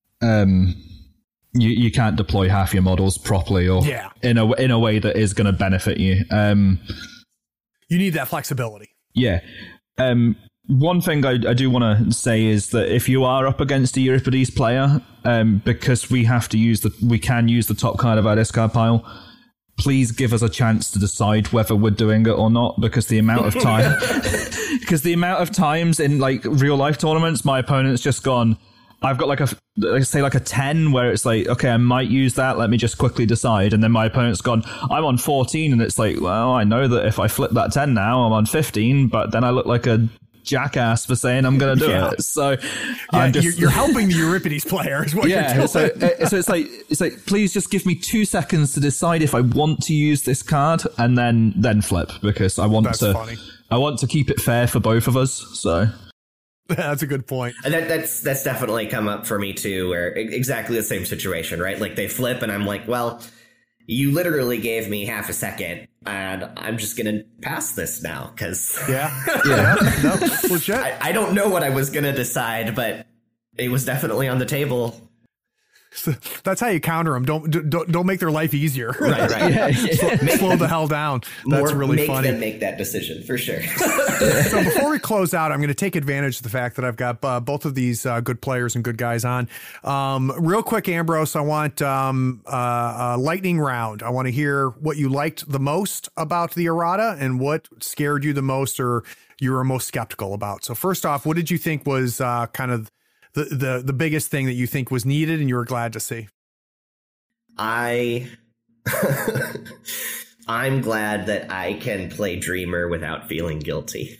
you can't deploy half your models properly or in a way that is going to benefit you. You need that flexibility. Yeah. One thing I do want to say is that if you are up against a Euripides player, because we can use the top card of our discard pile, please give us a chance to decide whether we're doing it or not, because the amount of time, times in like real life tournaments, my opponent's just gone, I've got like a 10 where it's like, okay, I might use that, let me just quickly decide. And then my opponent's gone, I'm on 14. And it's like, well, I know that if I flip that 10 now, I'm on 15, but then I look like a jackass for saying I'm going to do it. So you're helping the Euripides player is what you're doing. So it's like, please just give me 2 seconds to decide if I want to use this card and then flip, because I want to keep it fair for both of us. So that's a good point. And that's definitely come up for me too, where exactly the same situation, right? Like they flip and I'm like, well, you literally gave me half a second and I'm just going to pass this now because no, legit. I don't know what I was going to decide, but it was definitely on the table. So that's how you counter them. Don't make their life easier. Right. Slow the hell down. That's really funny. Make that decision for sure. So before we close out, I'm going to take advantage of the fact that I've got both of these good players and good guys on. Real quick, Ambrose, I want a lightning round. I want to hear what you liked the most about the errata and what scared you the most or you were most skeptical about. So first off, what did you think was kind of the biggest thing that you think was needed and you were glad to see? I'm glad that I can play Dreamer without feeling guilty.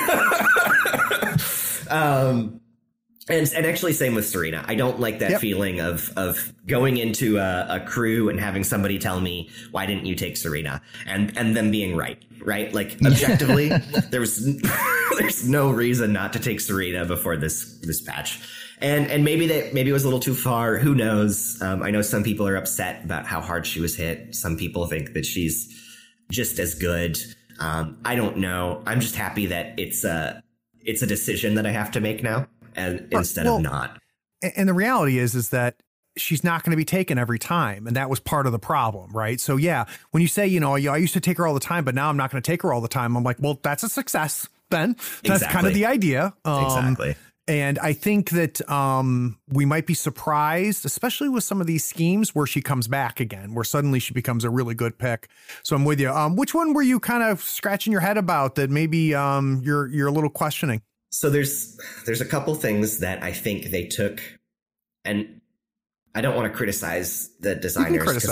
And actually same with Serena. I don't like that feeling of going into a crew and having somebody tell me, why didn't you take Serena? And them being right? Like objectively, there's no reason not to take Serena before this patch. And maybe it was a little too far. Who knows? I know some people are upset about how hard she was hit. Some people think that she's just as good. I don't know. I'm just happy that it's a decision that I have to make now, and instead of not. And the reality is that she's not going to be taken every time. And that was part of the problem, right? So yeah, when you say, I used to take her all the time, but now I'm not going to take her all the time. I'm like, well, that's a success then. That's kind of the idea. Exactly. And I think that we might be surprised, especially with some of these schemes where she comes back again, where suddenly she becomes a really good pick. So I'm with you. Which one were you kind of scratching your head about that maybe you're a little questioning? So there's a couple things that I think they took, and I don't want to criticize the designers.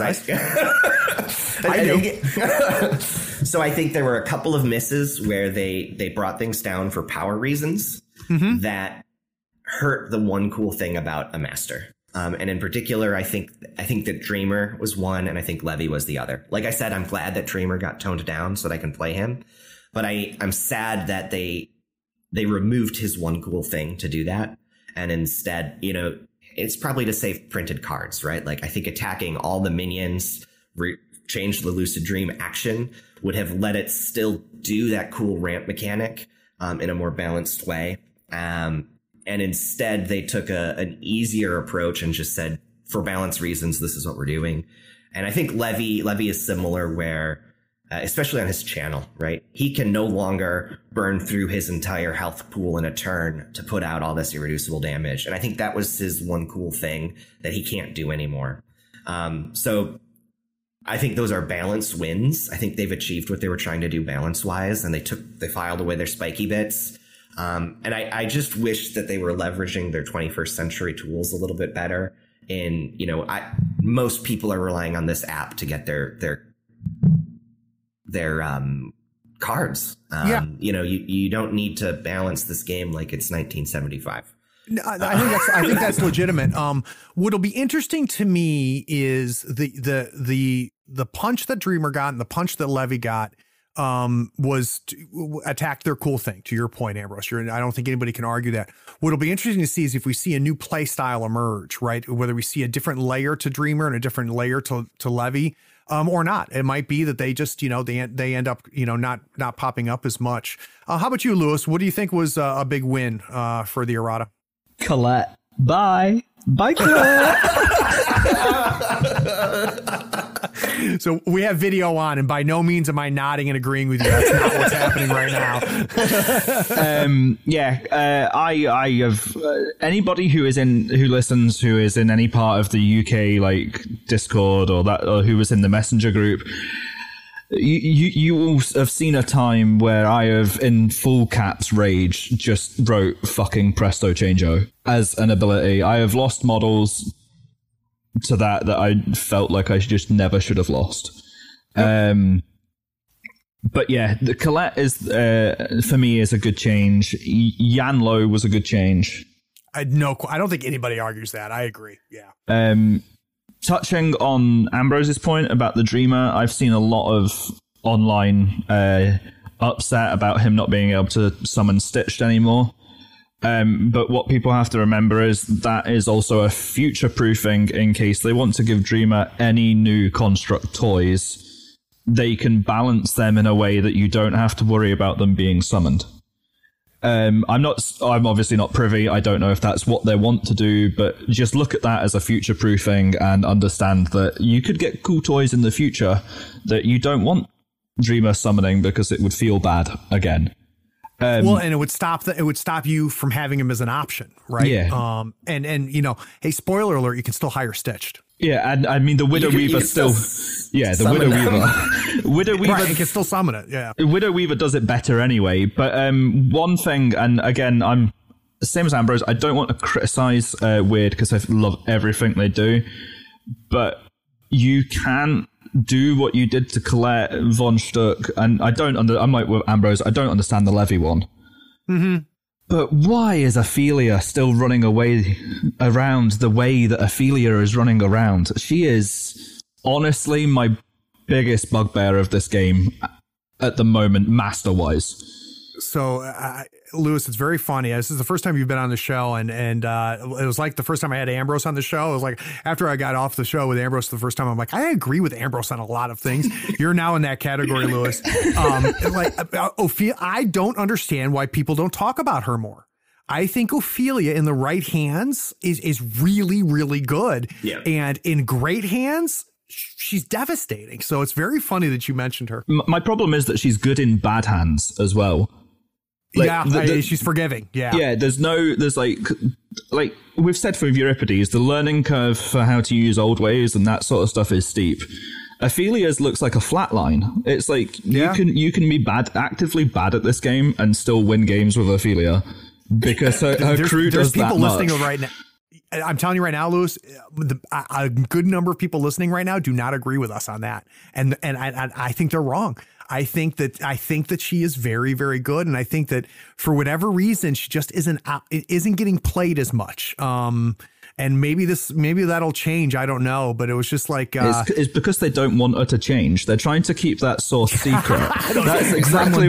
I do. So I think there were a couple of misses where they brought things down for power reasons that hurt the one cool thing about a master. And in particular, I think that Dreamer was one, and I think Levy was the other. Like I said, I'm glad that Dreamer got toned down so that I can play him, but I'm sad that they removed his one cool thing to do that, and instead, it's probably to save printed cards, right? Like I think attacking all the minions, change the Lucid Dream action would have let it still do that cool ramp mechanic in a more balanced way. And instead they took an easier approach and just said, for balance reasons, this is what we're doing. And I think Levy is similar where, especially on his channel, right? He can no longer burn through his entire health pool in a turn to put out all this irreducible damage. And I think that was his one cool thing that he can't do anymore. So I think those are balanced wins. I think they've achieved what they were trying to do balance wise, and they filed away their spiky bits. And I just wish that they were leveraging their 21st century tools a little bit better. And, most people are relying on this app to get their cards. You don't need to balance this game like it's 1975. I think that's legitimate. What'll be interesting to me is the the punch that Dreamer got and the punch that Levy got was to attack their cool thing. To your point, Ambrose, I don't think anybody can argue that. What'll be interesting to see is if we see a new play style emerge, right? Whether we see a different layer to Dreamer and a different layer to Levy, or not. It might be that they just, they end up, not popping up as much. How about you, Lewis? What do you think was a big win for the errata? Colette. Bye, Colette. So we have video on, and by no means am I nodding and agreeing with you. That's not what's happening right now. I have anybody who listens who is in any part of the UK like Discord or who was in the Messenger group. You will have seen a time where I have, in full caps rage, just wrote fucking Presto Changeo as an ability. I have lost models to that I felt like I just never should have lost. Yep. But yeah, the Colette is, for me, is a good change. Yanlo was a good change. I don't think anybody argues that. I agree. Yeah. Touching on Ambrose's point about the Dreamer, I've seen a lot of online upset about him not being able to summon Stitched anymore. But what people have to remember is that is also a future-proofing in case they want to give Dreamer any new construct toys. They can balance them in a way that you don't have to worry about them being summoned. I'm obviously not privy. I don't know if that's what they want to do, but just look at that as a future-proofing and understand that you could get cool toys in the future that you don't want Dreamer summoning because it would feel bad again. And it would stop you from having him as an option, right? Yeah. And hey, spoiler alert, you can still hire Stitched. Yeah, and I mean the Widow Weaver still. Yeah, the Widow Weaver. Widow Weaver. Right, you can still summon it. Yeah. Widow Weaver does it better anyway. But one thing, and again, I'm the same as Ambrose. I don't want to criticize Weird because I love everything they do, but you can't do what you did to Colette von Stuck, and I'm like with Ambrose. I don't understand the Levy one. Mm-hmm. But why is Ophelia still running away around the way that Ophelia is running around? She is honestly my biggest bugbear of this game at the moment, master-wise. So, Lewis, it's very funny. This is the first time you've been on the show, and it was like the first time I had Ambrose on the show. It was like after I got off the show with Ambrose the first time, I'm like, I agree with Ambrose on a lot of things. You're now in that category, Lewis. Ophelia, I don't understand why people don't talk about her more. I think Ophelia in the right hands is really, really good. Yeah. And in great hands, she's devastating. So it's very funny that you mentioned her. My problem is that she's good in bad hands as well. Like, she's forgiving. Yeah. Yeah, there's like we've said for Euripides, the learning curve for how to use old ways and that sort of stuff is steep. Ophelia's looks like a flat line. It's like you can be actively bad at this game and still win games with Ophelia because her crew does that much. There's people listening right now. I'm telling you right now, Lewis, a good number of people listening right now do not agree with us on that, and I think they're wrong. I think that she is very, very good, and I think that for whatever reason she just isn't getting played as much. And maybe that'll change. I don't know, but it was just like it's because they don't want her to change. They're trying to keep that source secret. That's exactly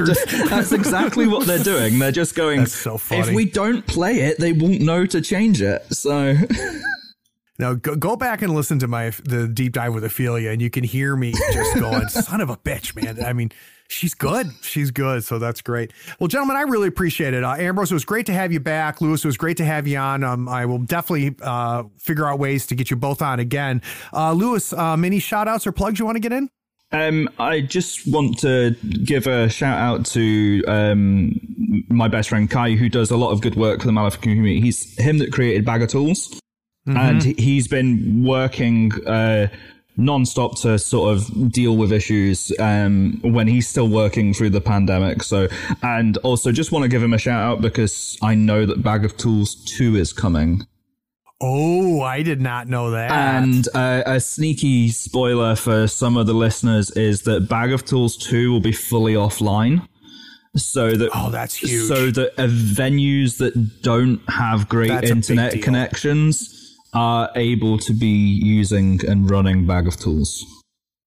what they're doing. They're just going. That's so funny. If we don't play it, they won't know to change it. So. Now, go back and listen to the deep dive with Ophelia, and you can hear me just going, son of a bitch, man. I mean, she's good. She's good. So that's great. Well, gentlemen, I really appreciate it. Ambrose, it was great to have you back. Lewis, it was great to have you on. I will definitely figure out ways to get you both on again. Lewis, any shout outs or plugs you want to get in? I just want to give a shout out to my best friend Kai, who does a lot of good work for the Malifaux community. He's him that created Bag of Tools. Mm-hmm. And he's been working non-stop to sort of deal with issues when he's still working through the pandemic. So, and also just want to give him a shout out because I know that Bag of Tools 2 is coming. Oh, I did not know that. And a sneaky spoiler for some of the listeners is that Bag of Tools 2 will be fully offline. So that that's huge. So that venues that don't have great internet connections are able to be using and running Bag of Tools.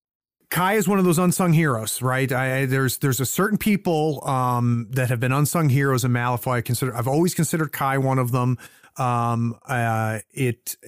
Kai is one of those unsung heroes, right? There's a certain people that have been unsung heroes in Malifaux. I've always considered Kai one of them. It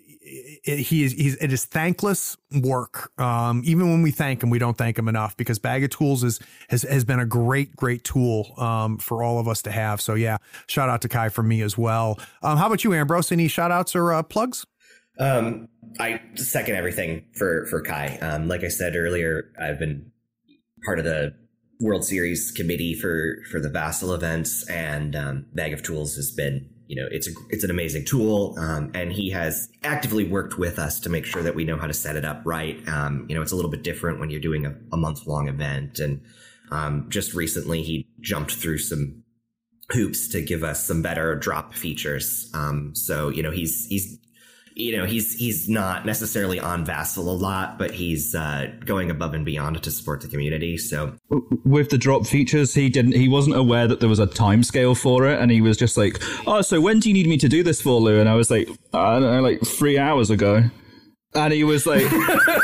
is thankless work. Even when we thank him, we don't thank him enough, because Bag of Tools has been a great tool for all of us to have. So yeah, shout out to Kai from me as well. How about you, Ambrose? Any shout outs or plugs? I second everything for Kai. Like I said earlier, I've been part of the World Series committee for the Vassal events, and Bag of Tools has been, it's an amazing tool, and he has actively worked with us to make sure that we know how to set it up right. It's a little bit different when you're doing a month-long event, and just recently he jumped through some hoops to give us some better drop features. So he's not necessarily on Vassal a lot, but he's going above and beyond to support the community. So with the drop features, he wasn't aware that there was a time scale for it, and he was just like, "Oh, so when do you need me to do this for, Lou?" And I was like, "I don't know, like 3 hours ago." And he was like,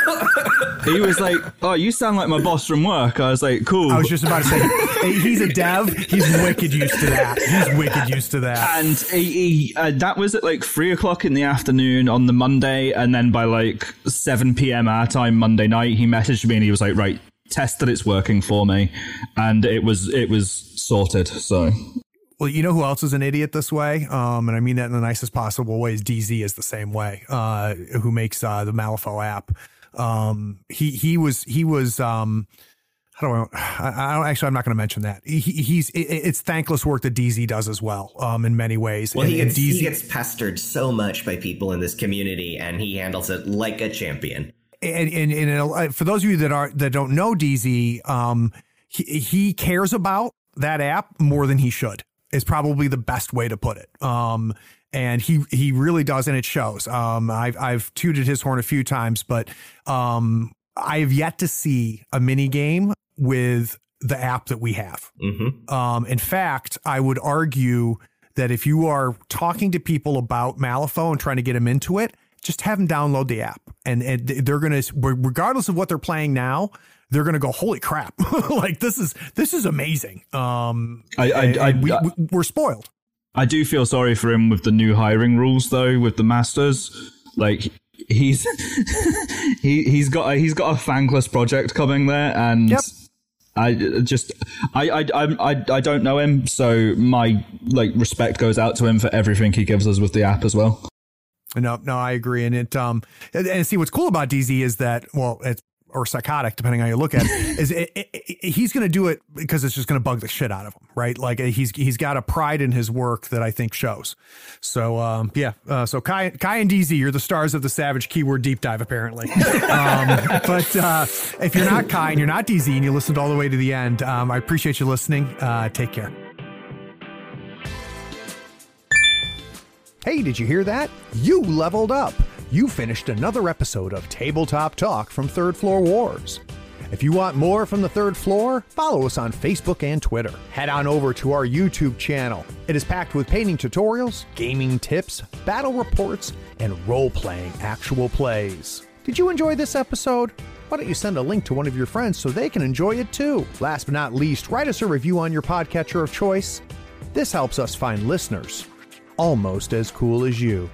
"Oh, you sound like my boss from work." I was like, "Cool." I was just about to say, he's a dev. He's wicked used to that. And he that was at like 3:00 in the afternoon on the Monday. And then by like 7 p.m. our time Monday night, he messaged me and he was like, "Right, test that it's working for me." And it was sorted. So. Well, you know who else is an idiot this way? And I mean that in the nicest possible way. Is DZ is the same way, who makes the Malifaux app. He was I'm not going to mention that. It's thankless work that DZ does as well, in many ways. Well, he gets pestered so much by people in this community, and he handles it like a champion. And for those of you that don't know DZ, he cares about that app more than he should, is probably the best way to put it. And he really does, and it shows. I've tooted his horn a few times, but I have yet to see a mini game with the app that we have. Mm-hmm. In fact, I would argue that if you are talking to people about Malifaux and trying to get them into it, just have them download the app, and they're going to, regardless of what they're playing now, they're going to go, "Holy crap." Like this is amazing. We're spoiled. I do feel sorry for him with the new hiring rules though, with the masters. Like he's got a thankless project coming there, and yep. I don't know him, so my respect goes out to him for everything he gives us with the app as well. No, I agree. And it and see, what's cool about DZ is that, well, it's, or Psychotic, depending on how you look at it, is he's going to do it because it's just going to bug the shit out of him, right? Like he's got a pride in his work that I think shows. So so Kai and DZ, you're the stars of the Savage Keyword Deep Dive, apparently. But if you're not Kai and you're not DZ and you listened all the way to the end, I appreciate you listening. Take care. Hey, did you hear that? You leveled up. You finished another episode of Tabletop Talk from Third Floor Wars. If you want more from the Third Floor, follow us on Facebook and Twitter. Head on over to our YouTube channel. It is packed with painting tutorials, gaming tips, battle reports, and role-playing actual plays. Did you enjoy this episode? Why don't you send a link to one of your friends so they can enjoy it too? Last but not least, write us a review on your podcatcher of choice. This helps us find listeners almost as cool as you.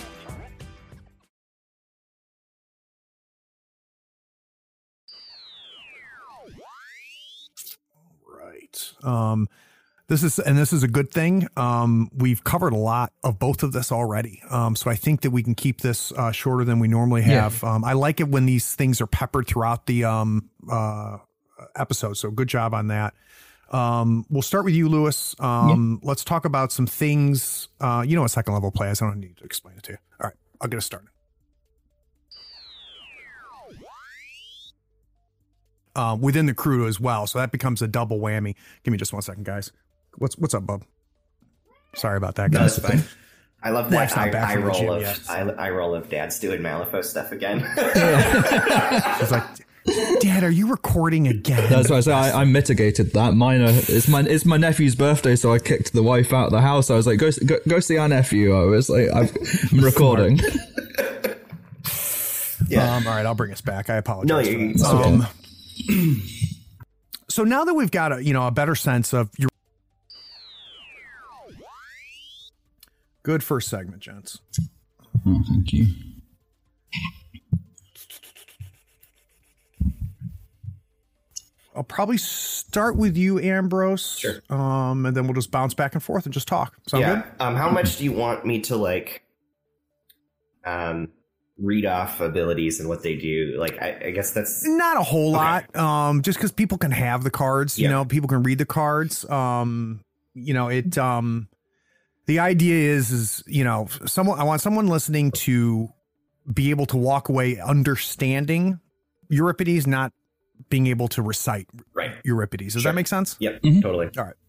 This is a good thing. We've covered a lot of both of this already. So I think that we can keep this shorter than we normally have. Yeah. I like it when these things are peppered throughout the episode. So good job on that. We'll start with you, Lewis. Let's talk about some things. You know what second level play is. I don't need to explain it to you. All right, I'll get us started. Within the crew as well, so that becomes a double whammy. Give me just 1 second, guys. What's up, bub? Sorry about that, guys. No, that's fine. I love that eye roll of Dad's doing Malifaux stuff again. It's like, Dad, are you recording again? That's why I say I mitigated that. It's my nephew's birthday, so I kicked the wife out of the house. I was like, go see our nephew. I was like, I'm recording. Yeah. All right, I'll bring us back. I apologize. No, for it's that. okay. So now that we've got a better sense of your good first segment, gents. Oh, thank you. I'll probably start with you, Ambrose. Sure. And then we'll just bounce back and forth and just talk. Sound good? How much do you want me to like read off abilities and what they do? Like, I guess that's Not a whole lot. Just because people can have the cards, people can read the cards. The idea is I want someone listening to be able to walk away understanding Euripides, not being able to recite Euripides. Does that make sense? Yep, totally. All right.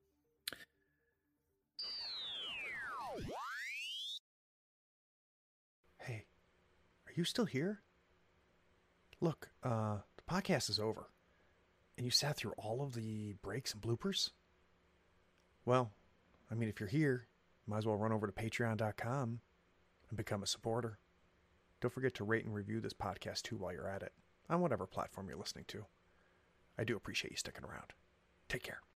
Hey, are you still here? Look, the podcast is over. And you sat through all of the breaks and bloopers? Well, I mean, if you're here, might as well run over to patreon.com and become a supporter. Don't forget to rate and review this podcast too while you're at it, on whatever platform you're listening to. I do appreciate you sticking around. Take care.